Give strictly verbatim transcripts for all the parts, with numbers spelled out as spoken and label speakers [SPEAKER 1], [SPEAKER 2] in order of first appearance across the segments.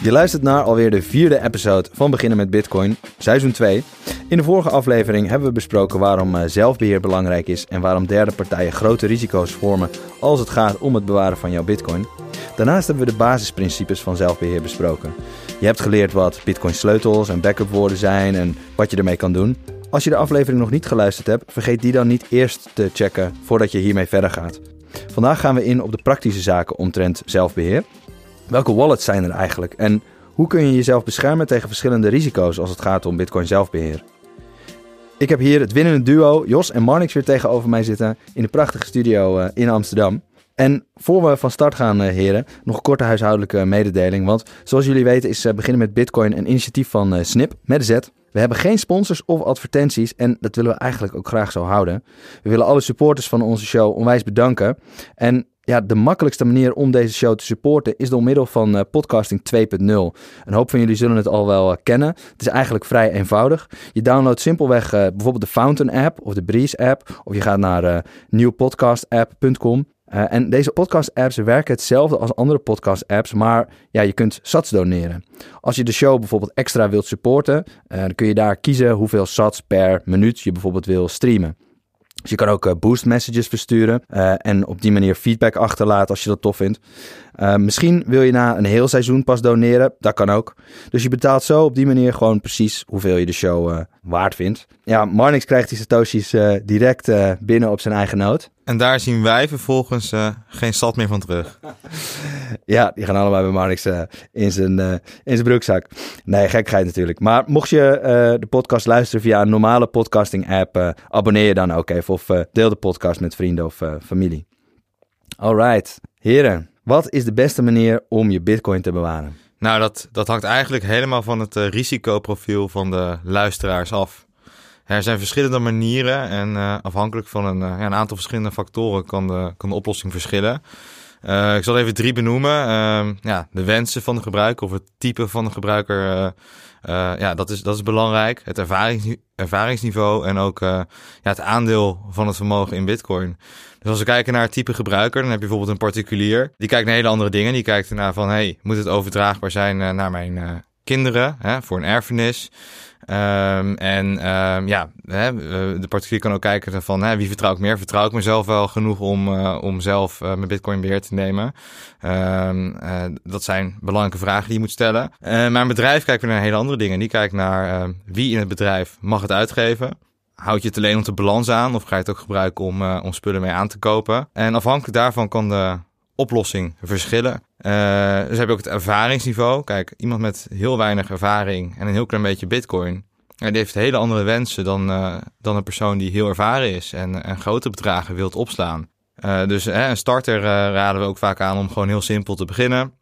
[SPEAKER 1] Je luistert naar alweer de vierde episode van Beginnen met Bitcoin, seizoen twee. In de vorige aflevering hebben we besproken waarom zelfbeheer belangrijk is en waarom derde partijen grote risico's vormen als het gaat om het bewaren van jouw Bitcoin. Daarnaast hebben we de basisprincipes van zelfbeheer besproken. Je hebt geleerd wat Bitcoin sleutels en backup woorden zijn en wat je ermee kan doen. Als je de aflevering nog niet geluisterd hebt, vergeet die dan niet eerst te checken voordat je hiermee verder gaat. Vandaag gaan we in op de praktische zaken omtrent zelfbeheer. Welke wallets zijn er eigenlijk en hoe kun je jezelf beschermen tegen verschillende risico's als het gaat om Bitcoin zelfbeheer? Ik heb hier het winnende duo Jos en Marnix weer tegenover mij zitten in de prachtige studio uh, in Amsterdam. En voor we van start gaan, uh, heren, nog een korte huishoudelijke mededeling. Want zoals jullie weten is uh, Beginnen met Bitcoin een initiatief van uh, Snip met de Z. We hebben geen sponsors of advertenties en dat willen we eigenlijk ook graag zo houden. We willen alle supporters van onze show onwijs bedanken. En ja, de makkelijkste manier om deze show te supporten is door middel van uh, podcasting twee punt nul. Een hoop van jullie zullen het al wel uh, kennen. Het is eigenlijk vrij eenvoudig. Je downloadt simpelweg uh, bijvoorbeeld de Fountain app of de Breeze app. Of je gaat naar uh, nieuwpodcast app punt com. Uh, en deze podcast-apps werken hetzelfde als andere podcast-apps, maar ja, je kunt sats doneren. Als je de show bijvoorbeeld extra wilt supporten, uh, dan kun je daar kiezen hoeveel sats per minuut je bijvoorbeeld wil streamen. Dus je kan ook uh, boost messages versturen uh, en op die manier feedback achterlaten als je dat tof vindt. Uh, misschien wil je na een heel seizoen pas doneren, dat kan ook. Dus je betaalt zo op die manier gewoon precies hoeveel je de show uh, waard vindt. Ja, Marnix krijgt die satoshis uh, direct uh, binnen op zijn eigen noot.
[SPEAKER 2] En daar zien wij vervolgens uh, geen sat meer van terug.
[SPEAKER 1] Ja, die gaan allebei bij Marnix uh, in zijn uh, in zijn broekzak. Nee, gekheid natuurlijk. Maar mocht je uh, de podcast luisteren via een normale podcasting app, uh, abonneer je dan ook even of uh, deel de podcast met vrienden of uh, familie. Alright, heren. Wat is de beste manier om je Bitcoin te bewaren?
[SPEAKER 2] Nou, dat, dat hangt eigenlijk helemaal van het uh, risicoprofiel van de luisteraars af. Er zijn verschillende manieren en uh, afhankelijk van een, uh, ja, een aantal verschillende factoren kan de, kan de oplossing verschillen. Uh, ik zal even drie benoemen. Uh, ja, de wensen van de gebruiker of het type van de gebruiker, uh, uh, ja, dat is, dat is belangrijk. Het ervarings, ervaringsniveau en ook uh, ja, het aandeel van het vermogen in Bitcoin. Dus als we kijken naar het type gebruiker, dan heb je bijvoorbeeld een particulier. Die kijkt naar hele andere dingen. Die kijkt ernaar van, hey, moet het overdraagbaar zijn uh, naar mijn uh, kinderen, hè, voor een erfenis? Um, en um, ja, hè, de particulier kan ook kijken van hè, wie vertrouw ik meer? Vertrouw ik mezelf wel genoeg om, uh, om zelf uh, mijn Bitcoin beheer te nemen? Um, uh, dat zijn belangrijke vragen die je moet stellen. Uh, maar een bedrijf kijkt weer naar hele andere dingen. Die kijkt naar uh, wie in het bedrijf mag het uitgeven. Houd je het alleen op de balans aan of ga je het ook gebruiken om, uh, om spullen mee aan te kopen? En afhankelijk daarvan kan de oplossing verschillen. Uh, dus heb je ook het ervaringsniveau. Kijk, iemand met heel weinig ervaring en een heel klein beetje Bitcoin, ja, die heeft hele andere wensen dan, uh, dan een persoon die heel ervaren is en, en grote bedragen wilt opslaan. Uh, dus uh, een starter uh, raden we ook vaak aan om gewoon heel simpel te beginnen.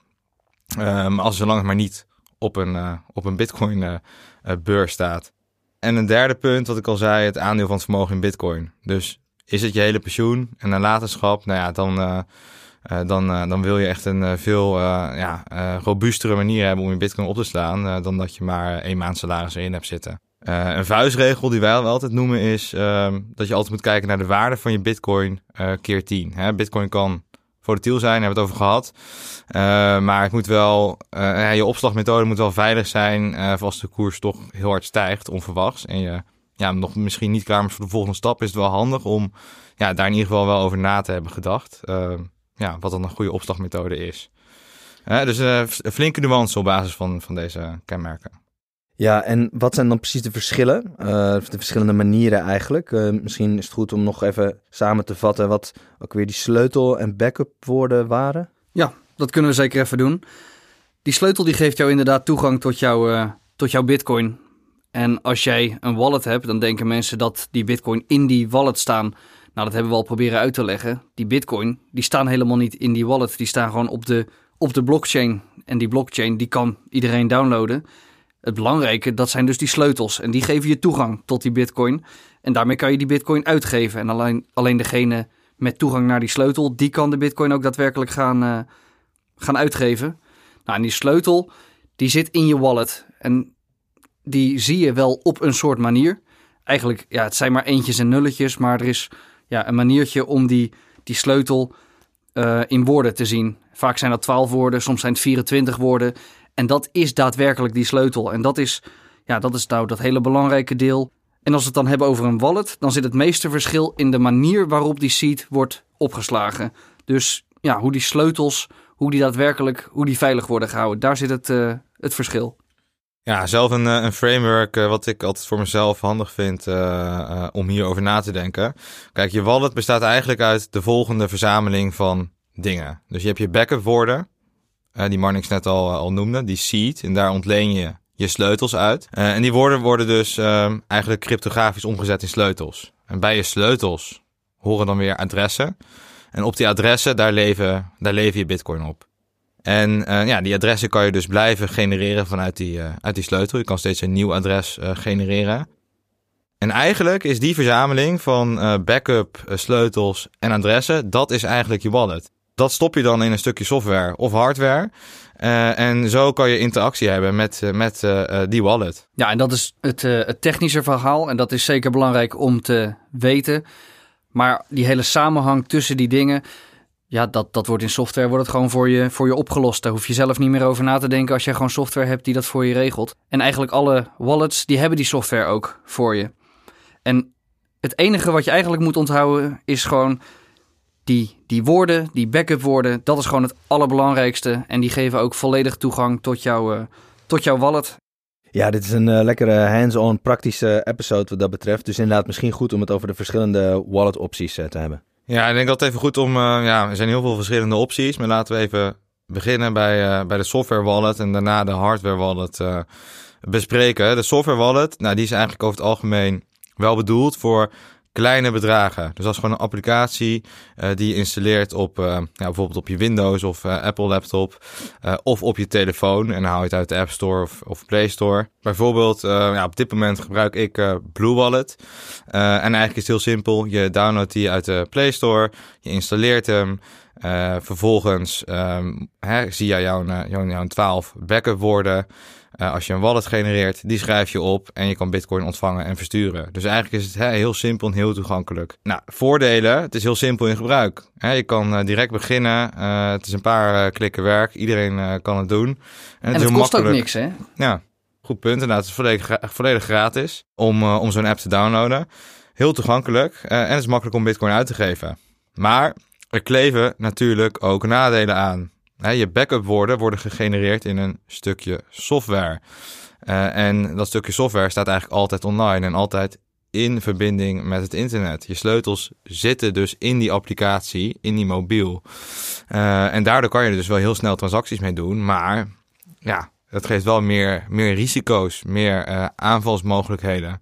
[SPEAKER 2] Um, als zolang het maar niet op een, uh, op een Bitcoin uh, uh, beurs staat. En een derde punt, wat ik al zei, het aandeel van het vermogen in Bitcoin. Dus is het je hele pensioen en nalatenschap? Nou ja, dan... Uh, Uh, dan, uh, dan wil je echt een uh, veel uh, ja, uh, robuustere manier hebben om je Bitcoin op te slaan uh, dan dat je maar één maand salaris erin hebt zitten. Uh, een vuistregel die wij altijd noemen is uh, dat je altijd moet kijken naar de waarde van je Bitcoin uh, keer tien. Hè? Bitcoin kan volatiel zijn, daar hebben we het over gehad. Uh, maar het moet wel, uh, ja, je opslagmethode moet wel veilig zijn uh, voor als de koers toch heel hard stijgt, onverwachts. En je ja, nog misschien niet klaar bent voor de volgende stap, is het wel handig om ja, daar in ieder geval wel over na te hebben gedacht. Uh, Ja, wat dan een goede opslagmethode is. Uh, dus uh, een flinke nuance op basis van, van deze kenmerken.
[SPEAKER 1] Ja, en wat zijn dan precies de verschillen? Uh, de verschillende manieren eigenlijk. Uh, misschien is het goed om nog even samen te vatten wat ook weer die sleutel- en backup woorden waren.
[SPEAKER 3] Ja, dat kunnen we zeker even doen. Die sleutel die geeft jou inderdaad toegang tot, jou, uh, tot jouw Bitcoin. En als jij een wallet hebt, dan denken mensen dat die Bitcoin in die wallet staan. Nou, dat hebben we al proberen uit te leggen. Die Bitcoin, die staan helemaal niet in die wallet. Die staan gewoon op de, op de blockchain. En die blockchain, die kan iedereen downloaden. Het belangrijke, dat zijn dus die sleutels. En die geven je toegang tot die Bitcoin. En daarmee kan je die Bitcoin uitgeven. En alleen, alleen degene met toegang naar die sleutel, die kan de Bitcoin ook daadwerkelijk gaan, uh, gaan uitgeven. Nou, en die sleutel, die zit in je wallet. En die zie je wel op een soort manier. Eigenlijk, ja, het zijn maar eentjes en nulletjes, maar er is ja, een maniertje om die, die sleutel uh, in woorden te zien. Vaak zijn dat twaalf woorden, soms zijn het vierentwintig woorden. En dat is daadwerkelijk die sleutel. En dat is, ja, dat is nou dat hele belangrijke deel. En als we het dan hebben over een wallet, dan zit het meeste verschil in de manier waarop die seed wordt opgeslagen. Dus ja, hoe die sleutels, hoe die daadwerkelijk, hoe die veilig worden gehouden. Daar zit het, uh, het verschil.
[SPEAKER 2] Ja, zelf een, een framework uh, wat ik altijd voor mezelf handig vind uh, uh, om hierover na te denken. Kijk, je wallet bestaat eigenlijk uit de volgende verzameling van dingen. Dus je hebt je backup woorden, uh, die Marnix net al, uh, al noemde, die seed. En daar ontleen je je sleutels uit. Uh, en die woorden worden dus uh, eigenlijk cryptografisch omgezet in sleutels. En bij je sleutels horen dan weer adressen. En op die adressen, daar leven, daar leven je bitcoin op. En uh, ja, die adressen kan je dus blijven genereren vanuit die, uh, uit die sleutel. Je kan steeds een nieuw adres uh, genereren. En eigenlijk is die verzameling van uh, backup, uh, sleutels en adressen, dat is eigenlijk je wallet. Dat stop je dan in een stukje software of hardware. Uh, en zo kan je interactie hebben met, uh, met uh, uh, die wallet.
[SPEAKER 3] Ja, en dat is het, uh, het technische verhaal. En dat is zeker belangrijk om te weten. Maar die hele samenhang tussen die dingen, ja, dat, dat wordt in software wordt het gewoon voor je, voor je opgelost. Daar hoef je zelf niet meer over na te denken als je gewoon software hebt die dat voor je regelt. En eigenlijk alle wallets, die hebben die software ook voor je. En het enige wat je eigenlijk moet onthouden is gewoon die, die woorden, die backup woorden. Dat is gewoon het allerbelangrijkste. En die geven ook volledig toegang tot, jou, uh, tot jouw wallet.
[SPEAKER 1] Ja, dit is een uh, lekkere hands-on praktische episode wat dat betreft. Dus inderdaad misschien goed om het over de verschillende wallet opties uh, te hebben.
[SPEAKER 2] Ja, ik denk dat het even goed om... Uh, ja, er zijn heel veel verschillende opties. Maar laten we even beginnen bij, uh, bij de software wallet en daarna de hardware wallet uh, bespreken. De software wallet, nou, die is eigenlijk over het algemeen wel bedoeld voor kleine bedragen. Dus dat is gewoon een applicatie uh, die je installeert op uh, ja, bijvoorbeeld op je Windows of uh, Apple laptop uh, of op je telefoon. En dan haal je het uit de App Store of, of Play Store. Bijvoorbeeld, uh, ja, op dit moment gebruik ik uh, Blue Wallet. Uh, en eigenlijk is het heel simpel. Je downloadt die uit de Play Store, je installeert hem. Uh, vervolgens um, hè, zie je jouw, jouw, jouw twaalf backup woorden. Uh, als je een wallet genereert, die schrijf je op en je kan bitcoin ontvangen en versturen. Dus eigenlijk is het hè, heel simpel en heel toegankelijk. Nou, voordelen, het is heel simpel in gebruik. Hè, je kan uh, direct beginnen, uh, het is een paar uh, klikken werk, iedereen uh, kan het doen. En
[SPEAKER 3] het,
[SPEAKER 2] en
[SPEAKER 3] het kost ook niks, hè?
[SPEAKER 2] Ja, goed punt. Inderdaad, het is volledig, volledig gratis om, uh, om zo'n app te downloaden. Heel toegankelijk uh, en het is makkelijk om bitcoin uit te geven. Maar er kleven natuurlijk ook nadelen aan. He, je backup woorden worden gegenereerd in een stukje software. Uh, en dat stukje software staat eigenlijk altijd online en altijd in verbinding met het internet. Je sleutels zitten dus in die applicatie, in die mobiel. Uh, en daardoor kan je er dus wel heel snel transacties mee doen. Maar ja, dat geeft wel meer, meer risico's, meer uh, aanvalsmogelijkheden.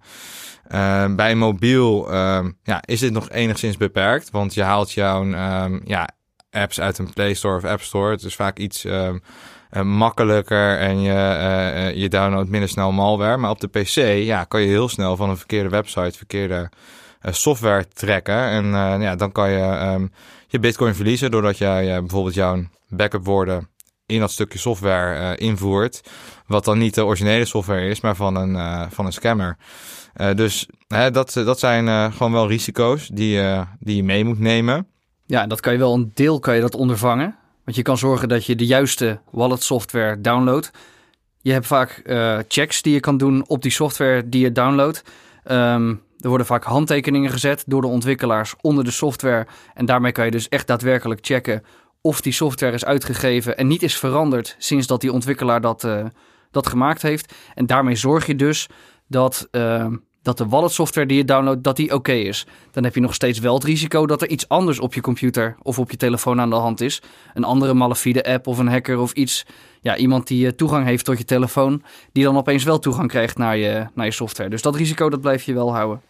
[SPEAKER 2] Uh, bij mobiel uh, ja, is dit nog enigszins beperkt, want je haalt jouw um, ja, apps uit een Play Store of App Store. Het is vaak iets um, uh, makkelijker en je, uh, uh, je downloadt minder snel malware. Maar op de P C ja, kan je heel snel van een verkeerde website, verkeerde uh, software trekken. En uh, ja, dan kan je um, je bitcoin verliezen doordat jij uh, bijvoorbeeld jouw backup woorden in dat stukje software uh, invoert. Wat dan niet de originele software is, maar van een, uh, van een scammer. Uh, dus hè, dat, dat zijn uh, gewoon wel risico's die, uh, die je mee moet nemen.
[SPEAKER 3] Ja, dat kan je wel een deel kan je dat ondervangen. Want je kan zorgen dat je de juiste wallet software downloadt. Je hebt vaak uh, checks die je kan doen op die software die je downloadt. Um, er worden vaak handtekeningen gezet door de ontwikkelaars onder de software. En daarmee kan je dus echt daadwerkelijk checken of die software is uitgegeven en niet is veranderd sinds dat die ontwikkelaar dat, uh, dat gemaakt heeft. En daarmee zorg je dus dat, uh, dat de wallet software die je downloadt, dat die oké okay is. Dan heb je nog steeds wel het risico dat er iets anders op je computer of op je telefoon aan de hand is. Een andere malafide app of een hacker of iets. Ja, iemand die uh, toegang heeft tot je telefoon, die dan opeens wel toegang krijgt naar je, naar je software. Dus dat risico, dat blijf je wel houden.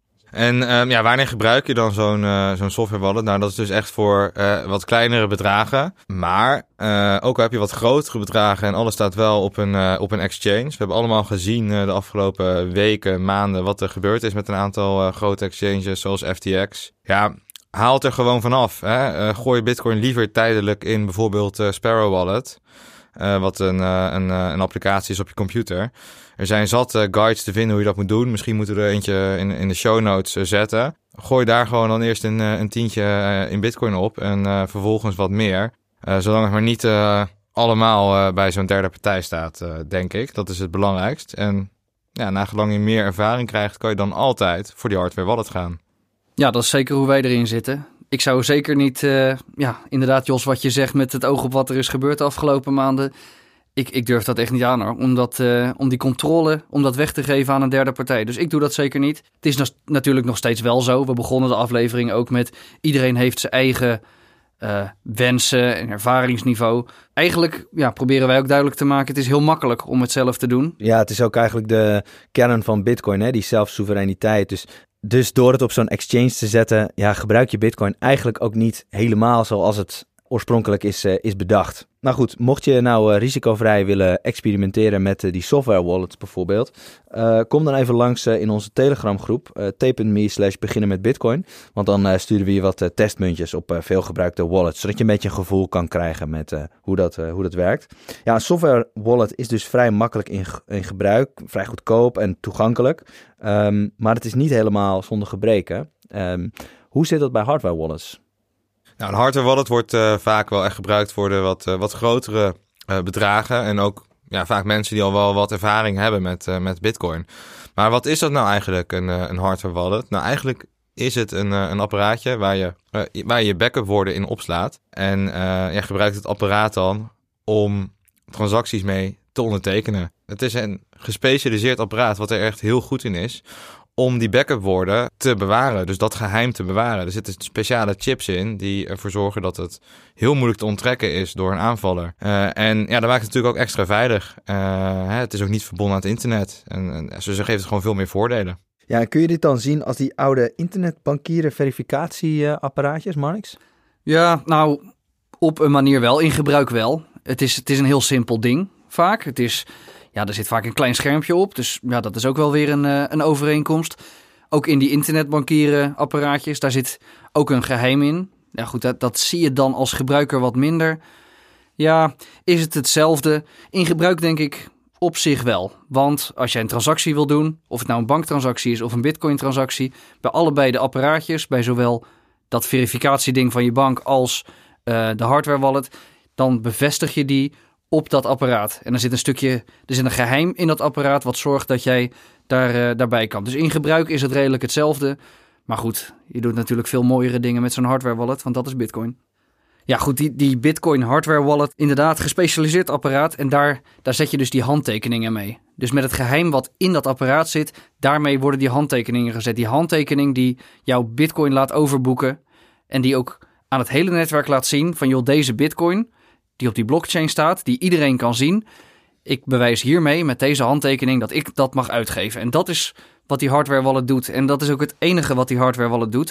[SPEAKER 2] En um, ja, wanneer gebruik je dan zo'n, uh, zo'n software wallet? Nou, dat is dus echt voor uh, wat kleinere bedragen. Maar uh, ook al heb je wat grotere bedragen en alles staat wel op een, uh, op een exchange. We hebben allemaal gezien uh, de afgelopen weken, maanden wat er gebeurd is met een aantal uh, grote exchanges zoals F T X. Ja, haal het er gewoon vanaf. Hè? Uh, gooi bitcoin liever tijdelijk in bijvoorbeeld uh, Sparrow Wallet. Uh, wat een, uh, een, uh, een applicatie is op je computer. Er zijn zat uh, guides te vinden hoe je dat moet doen. Misschien moeten we er eentje in, in de show notes uh, zetten. Gooi daar gewoon dan eerst een, uh, een tientje uh, in bitcoin op en uh, vervolgens wat meer. Uh, zolang het maar niet uh, allemaal uh, bij zo'n derde partij staat, uh, denk ik. Dat is het belangrijkst. En ja, nagelang je meer ervaring krijgt, kan je dan altijd voor die hardware wallet gaan.
[SPEAKER 3] Ja, dat is zeker hoe wij erin zitten. Ik zou zeker niet, uh, ja, inderdaad Jos, wat je zegt met het oog op wat er is gebeurd de afgelopen maanden. Ik, ik durf dat echt niet aan hoor, om, dat, uh, om die controle, om dat weg te geven aan een derde partij. Dus ik doe dat zeker niet. Het is nog, natuurlijk nog steeds wel zo. We begonnen de aflevering ook met iedereen heeft zijn eigen uh, wensen en ervaringsniveau. Eigenlijk ja, proberen wij ook duidelijk te maken, het is heel makkelijk om het zelf te doen.
[SPEAKER 1] Ja, het is ook eigenlijk de kern van Bitcoin, hè? Die zelfsoevereiniteit. Dus, dus door het op zo'n exchange te zetten, ja, gebruik je Bitcoin eigenlijk ook niet helemaal zoals het oorspronkelijk is, uh, is bedacht. Nou goed, mocht je nou uh, risicovrij willen experimenteren met uh, die software wallets bijvoorbeeld, uh, kom dan even langs uh, in onze Telegram groep, uh, t.me slash beginnen met Bitcoin. Want dan uh, sturen we je wat uh, testmuntjes op uh, veelgebruikte wallets, zodat je een beetje een gevoel kan krijgen met uh, hoe, dat, uh, hoe dat werkt. Ja, een software wallet is dus vrij makkelijk in, in gebruik, vrij goedkoop en toegankelijk. Um, maar het is niet helemaal zonder gebreken. Um, hoe zit dat bij hardware wallets?
[SPEAKER 2] Nou, een hardware wallet wordt uh, vaak wel echt gebruikt voor de wat, uh, wat grotere uh, bedragen. En ook ja, vaak mensen die al wel wat ervaring hebben met, uh, met Bitcoin. Maar wat is dat nou eigenlijk, een, uh, een hardware wallet? Nou, eigenlijk is het een, uh, een apparaatje waar je, uh, waar je je backup woorden in opslaat. En uh, je gebruikt het apparaat dan om transacties mee te ondertekenen. Het is een gespecialiseerd apparaat wat er echt heel goed in is om die backup woorden te bewaren, dus dat geheim te bewaren. Er zitten speciale chips in die ervoor zorgen dat het heel moeilijk te onttrekken is door een aanvaller. Uh, en ja, dat maakt het natuurlijk ook extra veilig. Uh, hè, het is ook niet verbonden aan het internet. En, en dus dat geeft het gewoon veel meer voordelen.
[SPEAKER 1] Ja, en kun je dit dan zien als die oude internetbankieren verificatieapparaatjes, Marnix?
[SPEAKER 3] Ja, nou, op een manier wel, in gebruik wel. Het is, het is een heel simpel ding, vaak. Het is... Ja, er zit vaak een klein schermpje op, dus ja, dat is ook wel weer een, uh, een overeenkomst. Ook in die internetbankieren apparaatjes, daar zit ook een geheim in. Ja goed, dat, dat zie je dan als gebruiker wat minder. Ja, is het hetzelfde? In gebruik denk ik op zich wel. Want als jij een transactie wil doen, of het nou een banktransactie is of een bitcoin-transactie, bij allebei de apparaatjes, bij zowel dat verificatieding van je bank als uh, de hardware wallet, dan bevestig je die op dat apparaat. En er zit een stukje, er zit een geheim in dat apparaat wat zorgt dat jij daar, uh, daarbij kan. Dus in gebruik is het redelijk hetzelfde. Maar goed, je doet natuurlijk veel mooiere dingen met zo'n hardware wallet, want dat is Bitcoin. Ja goed, die, die Bitcoin hardware wallet, inderdaad gespecialiseerd apparaat. En daar, daar zet je dus die handtekeningen mee. Dus met het geheim wat in dat apparaat zit, daarmee worden die handtekeningen gezet. Die handtekening die jouw Bitcoin laat overboeken en die ook aan het hele netwerk laat zien van joh, deze Bitcoin die op die blockchain staat, die iedereen kan zien. Ik bewijs hiermee met deze handtekening dat ik dat mag uitgeven. En dat is wat die hardware wallet doet. En dat is ook het enige wat die hardware wallet doet.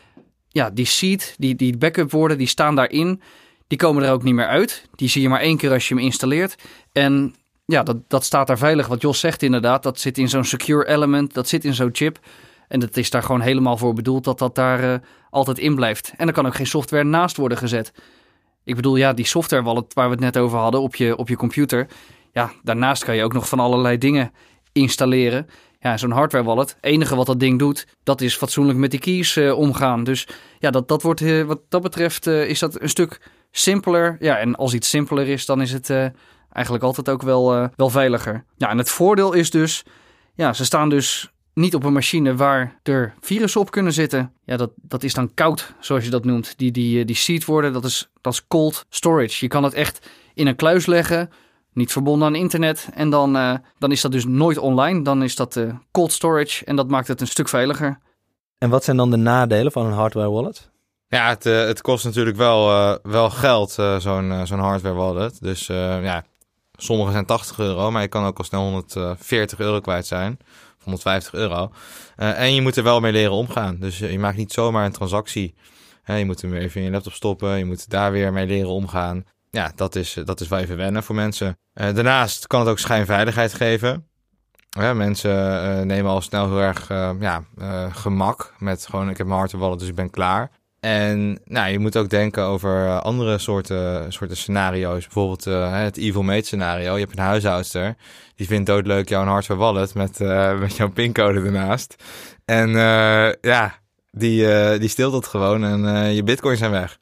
[SPEAKER 3] Ja, die seed, die, die backup woorden, die staan daarin. Die komen er ook niet meer uit. Die zie je maar één keer als je hem installeert. En ja, dat, dat staat daar veilig. Wat Jos zegt inderdaad, dat zit in zo'n secure element. Dat zit in zo'n chip. En dat is daar gewoon helemaal voor bedoeld dat dat daar uh, altijd in blijft. En er kan ook geen software naast worden gezet. Ik bedoel, ja, die software wallet waar we het net over hadden op je, op je computer. Ja, daarnaast kan je ook nog van allerlei dingen installeren. Ja, zo'n hardware wallet, het enige wat dat ding doet, dat is fatsoenlijk met die keys uh, omgaan. Dus ja, dat, dat wordt, uh, wat dat betreft uh, is dat een stuk simpeler. Ja, en als iets simpeler is, dan is het uh, eigenlijk altijd ook wel, uh, wel veiliger. Ja, en het voordeel is dus, ja, ze staan dus niet op een machine waar er virussen op kunnen zitten. Ja, dat, dat is dan koud, zoals je dat noemt. Die, die, die seed worden, dat is, dat is cold storage. Je kan het echt in een kluis leggen, niet verbonden aan internet. En dan, uh, dan is dat dus nooit online. Dan is dat uh, cold storage en dat maakt het een stuk veiliger.
[SPEAKER 1] En wat zijn dan de nadelen van een hardware wallet?
[SPEAKER 2] Ja, het, uh, het kost natuurlijk wel, uh, wel geld, uh, zo'n, uh, zo'n hardware wallet. Dus uh, ja, sommige zijn tachtig euro, maar je kan ook al snel honderdveertig euro kwijt zijn. honderdvijftig euro. Uh, en je moet er wel mee leren omgaan. Dus uh, je maakt niet zomaar een transactie. Uh, je moet hem even in je laptop stoppen. Je moet daar weer mee leren omgaan. Ja, dat is, uh, dat is wel even wennen voor mensen. Uh, daarnaast kan het ook schijnveiligheid geven. Uh, mensen uh, nemen al snel heel erg uh, ja, uh, gemak met gewoon ik heb mijn hardware wallet, dus ik ben klaar. En nou, je moet ook denken over andere soorten, soorten scenario's. Bijvoorbeeld uh, het evil mate scenario. Je hebt een huishoudster. Die vindt doodleuk jouw hardware wallet met, uh, met jouw pincode ernaast. En uh, ja, die, uh, die steelt dat gewoon en uh, je bitcoins zijn weg.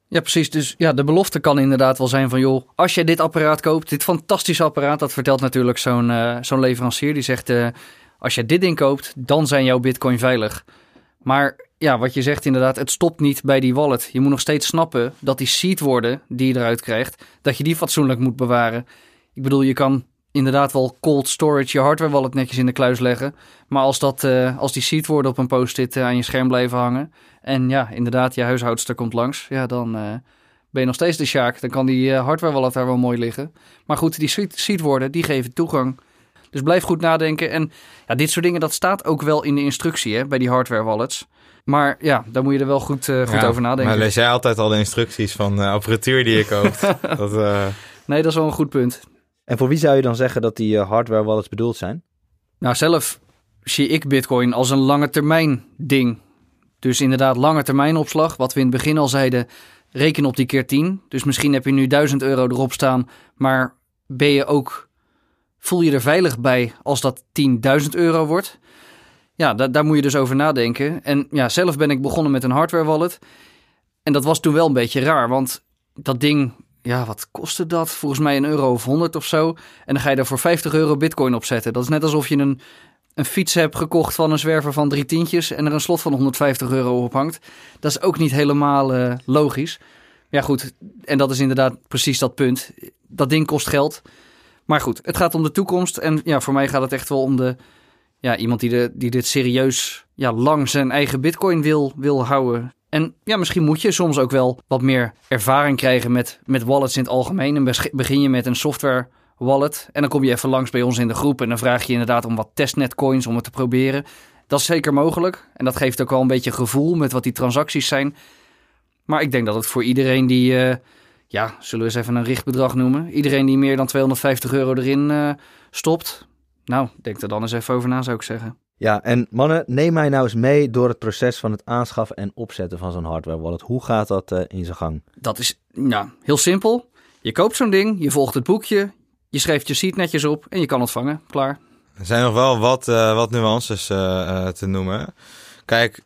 [SPEAKER 3] Ja, precies. Dus ja, de belofte kan inderdaad wel zijn van, joh, als je dit apparaat koopt, dit fantastische apparaat, dat vertelt natuurlijk zo'n, uh, zo'n leverancier. Die zegt, uh, als je dit ding koopt, dan zijn jouw bitcoin veilig. Maar ja, wat je zegt inderdaad, het stopt niet bij die wallet. Je moet nog steeds snappen dat die seedwoorden die je eruit krijgt, dat je die fatsoenlijk moet bewaren. Ik bedoel, je kan inderdaad wel cold storage je hardware wallet netjes in de kluis leggen. Maar als, dat, uh, als die seedwoorden op een post-it uh, aan je scherm blijven hangen en ja, inderdaad, je huishoudster komt langs, ja, dan uh, ben je nog steeds de sjaak. Dan kan die uh, hardware wallet daar wel mooi liggen. Maar goed, die seedwoorden, die geven toegang. Dus blijf goed nadenken. En ja, dit soort dingen, dat staat ook wel in de instructie hè, bij die hardware wallets. Maar ja, daar moet je er wel goed, uh, goed
[SPEAKER 2] ja,
[SPEAKER 3] over nadenken.
[SPEAKER 2] Maar lees jij altijd al de instructies van uh, apparatuur die je koopt? dat, uh...
[SPEAKER 3] Nee, dat is wel een goed punt.
[SPEAKER 1] En voor wie zou je dan zeggen dat die uh, hardware wallets bedoeld zijn?
[SPEAKER 3] Nou, zelf zie ik Bitcoin als een lange termijn ding. Dus inderdaad lange termijn opslag. Wat we in het begin al zeiden, reken op die keer tien. Dus misschien heb je nu duizend euro erop staan, maar ben je ook, voel je er veilig bij als dat tienduizend euro wordt? Ja, da- daar moet je dus over nadenken. En ja, zelf ben ik begonnen met een hardware wallet. En dat was toen wel een beetje raar, want dat ding, ja, wat kostte dat? Volgens mij een euro of honderd of zo. En dan ga je daar voor vijftig euro bitcoin op zetten. Dat is net alsof je een, een fiets hebt gekocht van een zwerver van drie tientjes en er een slot van honderdvijftig euro op hangt. Dat is ook niet helemaal uh, logisch. Ja goed, en dat is inderdaad precies dat punt. Dat ding kost geld. Maar goed, het gaat om de toekomst. En ja, voor mij gaat het echt wel om de, ja, iemand die, de, die dit serieus ja, lang zijn eigen bitcoin wil, wil houden. En ja, misschien moet je soms ook wel wat meer ervaring krijgen met, met wallets in het algemeen. En begin je met een software wallet. En dan kom je even langs bij ons in de groep. En dan vraag je inderdaad om wat testnetcoins om het te proberen. Dat is zeker mogelijk. En dat geeft ook wel een beetje gevoel met wat die transacties zijn. Maar ik denk dat het voor iedereen die, uh, ja, zullen we eens even een richtbedrag noemen. Iedereen die meer dan tweehonderdvijftig euro erin uh, stopt. Nou, denk er dan eens even over na, zou ik zeggen.
[SPEAKER 1] Ja, en mannen, neem mij nou eens mee door het proces van het aanschaffen en opzetten van zo'n hardware wallet. Hoe gaat dat uh, in zijn gang?
[SPEAKER 3] Dat is ja, heel simpel. Je koopt zo'n ding, je volgt het boekje, je schrijft je seed netjes op en je kan ontvangen. Klaar.
[SPEAKER 2] Er zijn nog wel wat, uh, wat nuances uh, uh, te noemen. Kijk,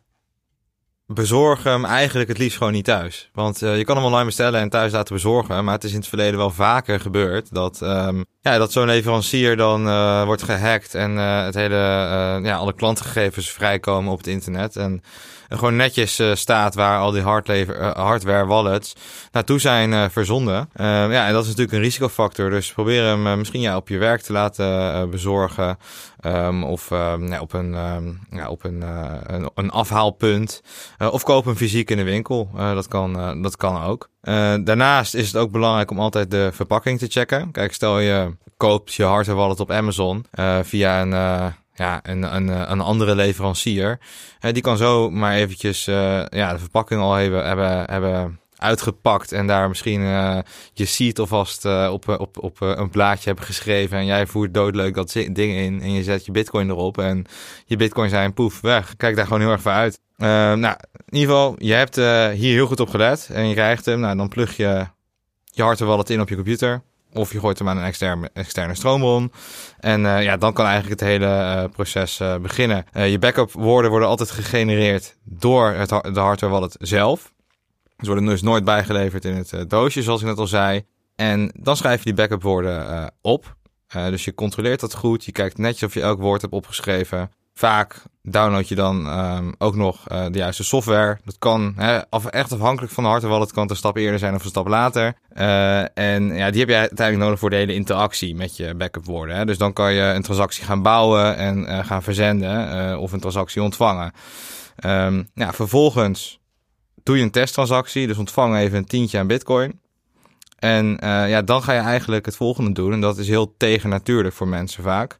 [SPEAKER 2] bezorg hem eigenlijk het liefst gewoon niet thuis. Want uh, je kan hem online bestellen en thuis laten bezorgen. Maar het is in het verleden wel vaker gebeurd dat, um, ja, dat zo'n leverancier dan uh, wordt gehackt. En uh, het hele, uh, ja, alle klantgegevens vrijkomen op het internet. En uh, gewoon netjes uh, staat waar al die hardlever, uh, hardware wallets naartoe zijn uh, verzonden. Uh, ja, en dat is natuurlijk een risicofactor. Dus probeer hem uh, misschien ja, op je werk te laten uh, bezorgen. Um, of um, ja, op, een, um, ja, op een, uh, een, een afhaalpunt. Uh, of koop hem fysiek in de winkel. Uh, dat, kan, uh, dat kan ook. Uh, daarnaast is het ook belangrijk om altijd de verpakking te checken. Kijk, stel je koopt je hardware wallet op Amazon uh, via een, uh, ja, een, een, een andere leverancier. Uh, die kan zo maar eventjes uh, ja, de verpakking al hebben, hebben, hebben uitgepakt en daar misschien uh, je seed alvast uh, op, op, op uh, een plaatje hebben geschreven en jij voert doodleuk dat ding in en je zet je bitcoin erop en je bitcoin zijn poef weg. Kijk daar gewoon heel erg voor uit. Uh, nou, in ieder geval, je hebt uh, hier heel goed op gelet en je krijgt hem. Nou, dan plug je je hardware wallet in op je computer of je gooit hem aan een externe, externe stroombron. En uh, ja, dan kan eigenlijk het hele uh, proces uh, beginnen. Uh, je backup woorden worden altijd gegenereerd door het, de hardware wallet zelf. Ze worden dus nooit bijgeleverd in het uh, doosje, zoals ik net al zei. En dan schrijf je die backup woorden uh, op. Uh, dus je controleert dat goed. Je kijkt netjes of je elk woord hebt opgeschreven. Vaak download je dan um, ook nog uh, de juiste software. Dat kan hè, af, echt afhankelijk van de hardware wallet. Kan het een stap eerder zijn of een stap later. Uh, en ja, die heb je uiteindelijk nodig voor de hele interactie met je backup woorden. Hè. Dus dan kan je een transactie gaan bouwen en uh, gaan verzenden uh, of een transactie ontvangen. Um, ja, vervolgens doe je een testtransactie, dus ontvang even een tientje aan bitcoin. En uh, ja, dan ga je eigenlijk het volgende doen. En dat is heel tegennatuurlijk voor mensen vaak.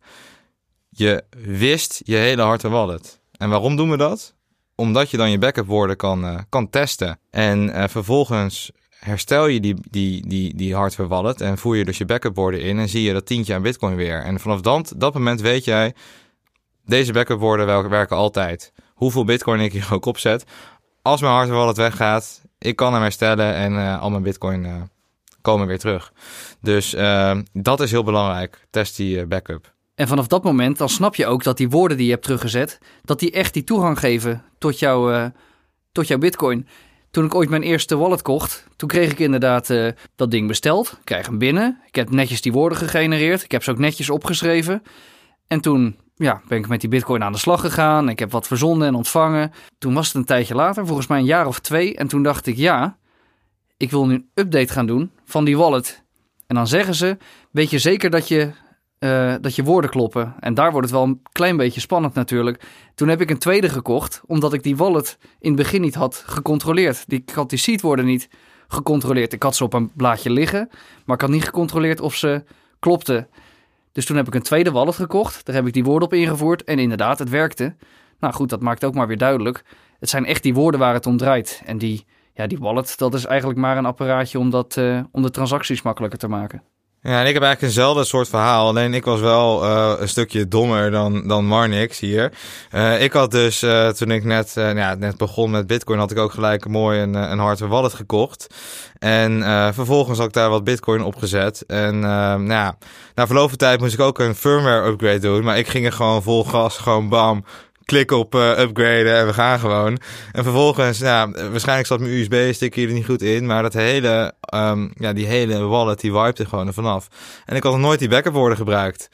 [SPEAKER 2] Je wist je hele hardware wallet. En waarom doen we dat? Omdat je dan je backup woorden kan, uh, kan testen. En uh, vervolgens herstel je die, die, die, die hardware wallet en voer je dus je backup woorden in en zie je dat tientje aan bitcoin weer. En vanaf dat, dat moment weet jij, deze backup woorden werken altijd. Hoeveel bitcoin ik hier ook opzet. Als mijn hardware wallet weggaat, ik kan hem herstellen en uh, al mijn bitcoin uh, komen weer terug. Dus uh, dat is heel belangrijk. Test die uh, backup.
[SPEAKER 3] En vanaf dat moment, dan snap je ook dat die woorden die je hebt teruggezet, dat die echt die toegang geven tot, jou, uh, tot jouw bitcoin. Toen ik ooit mijn eerste wallet kocht, toen kreeg ik inderdaad uh, dat ding besteld. Ik krijg hem binnen. Ik heb netjes die woorden gegenereerd. Ik heb ze ook netjes opgeschreven. En toen ja, ben ik met die bitcoin aan de slag gegaan. Ik heb wat verzonden en ontvangen. Toen was het een tijdje later, volgens mij een jaar of twee. En toen dacht ik, ja, ik wil nu een update gaan doen van die wallet. En dan zeggen ze, weet je zeker dat je, uh, dat je woorden kloppen? En daar wordt het wel een klein beetje spannend natuurlijk. Toen heb ik een tweede gekocht, omdat ik die wallet in het begin niet had gecontroleerd. Ik had die seedwoorden niet gecontroleerd. Ik had ze op een blaadje liggen, maar ik had niet gecontroleerd of ze klopten. Dus toen heb ik een tweede wallet gekocht. Daar heb ik die woorden op ingevoerd en inderdaad, het werkte. Nou goed, dat maakt ook maar weer duidelijk. Het zijn echt die woorden waar het om draait. En die, ja, die wallet, dat is eigenlijk maar een apparaatje om, dat, uh, om de transacties makkelijker te maken. Ja,
[SPEAKER 2] en ik heb eigenlijk eenzelfde soort verhaal. Alleen ik was wel uh, een stukje dommer dan, dan Marnix hier. Uh, ik had dus, uh, toen ik net, uh, ja, net begon met Bitcoin, had ik ook gelijk een mooi een, een hardware wallet gekocht. En uh, vervolgens had ik daar wat Bitcoin op gezet. En uh, nou ja, na verloop van tijd moest ik ook een firmware upgrade doen. Maar ik ging er gewoon vol gas, gewoon bam, klik op uh, upgraden en we gaan gewoon. En vervolgens, ja, waarschijnlijk zat mijn U S B-stick hier er niet goed in. Maar dat hele, um, ja, die hele wallet, die wipte gewoon er vanaf. En ik had nog nooit die backup woorden gebruikt.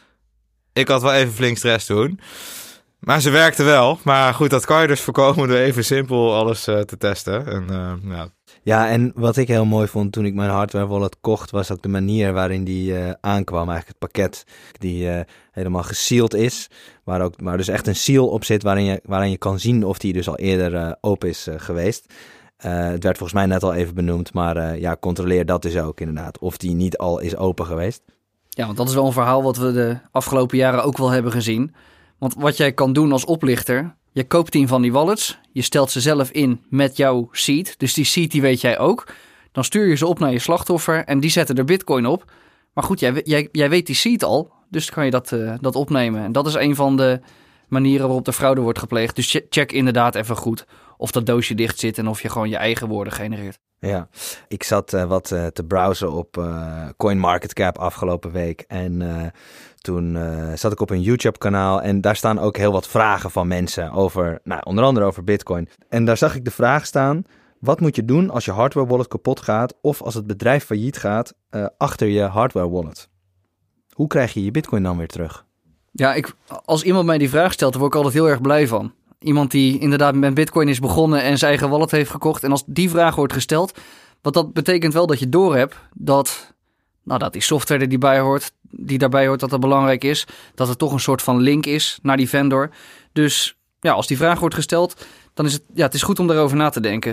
[SPEAKER 2] Ik had wel even flink stress toen. Maar ze werkte wel. Maar goed, dat kan je dus voorkomen door even simpel alles uh, te testen. En, uh, ja.
[SPEAKER 1] ja, en wat ik heel mooi vond toen ik mijn hardware wallet kocht, was ook de manier waarin die uh, aankwam. Eigenlijk het pakket die uh, helemaal gesealed is. Waar, ook, waar dus echt een seal op zit waarin je, waarin je kan zien of die dus al eerder uh, open is uh, geweest. Uh, het werd volgens mij net al even benoemd, maar uh, ja, controleer dat dus ook inderdaad. Of die niet al is open geweest.
[SPEAKER 3] Ja, want dat is wel een verhaal wat we de afgelopen jaren ook wel hebben gezien. Want wat jij kan doen als oplichter, je koopt tien van die wallets, je stelt ze zelf in met jouw seed. Dus die seed die weet jij ook. Dan stuur je ze op naar je slachtoffer en die zetten er bitcoin op. Maar goed, jij, jij, jij weet die seed al, dus kan je dat, uh, dat opnemen. En dat is een van de manieren waarop de fraude wordt gepleegd. Dus check inderdaad even goed of dat doosje dicht zit en of je gewoon je eigen woorden genereert.
[SPEAKER 1] Ja, ik zat uh, wat uh, te browsen op uh, CoinMarketCap afgelopen week en uh, toen uh, zat ik op een YouTube-kanaal en daar staan ook heel wat vragen van mensen over, nou, onder andere over Bitcoin. En daar zag ik de vraag staan, wat moet je doen als je hardware wallet kapot gaat of als het bedrijf failliet gaat uh, achter je hardware wallet? Hoe krijg je je Bitcoin dan weer terug?
[SPEAKER 3] Ja, ik, als iemand mij die vraag stelt, dan word ik altijd heel erg blij van. Iemand die inderdaad met Bitcoin is begonnen en zijn eigen wallet heeft gekocht. En als die vraag wordt gesteld, want dat betekent wel dat je doorhebt dat, nou, dat die software die, bij hoort, die daarbij hoort, dat dat belangrijk is. Dat er toch een soort van link is naar die vendor. Dus ja, als die vraag wordt gesteld, dan is het, ja, het is goed om daarover na te denken.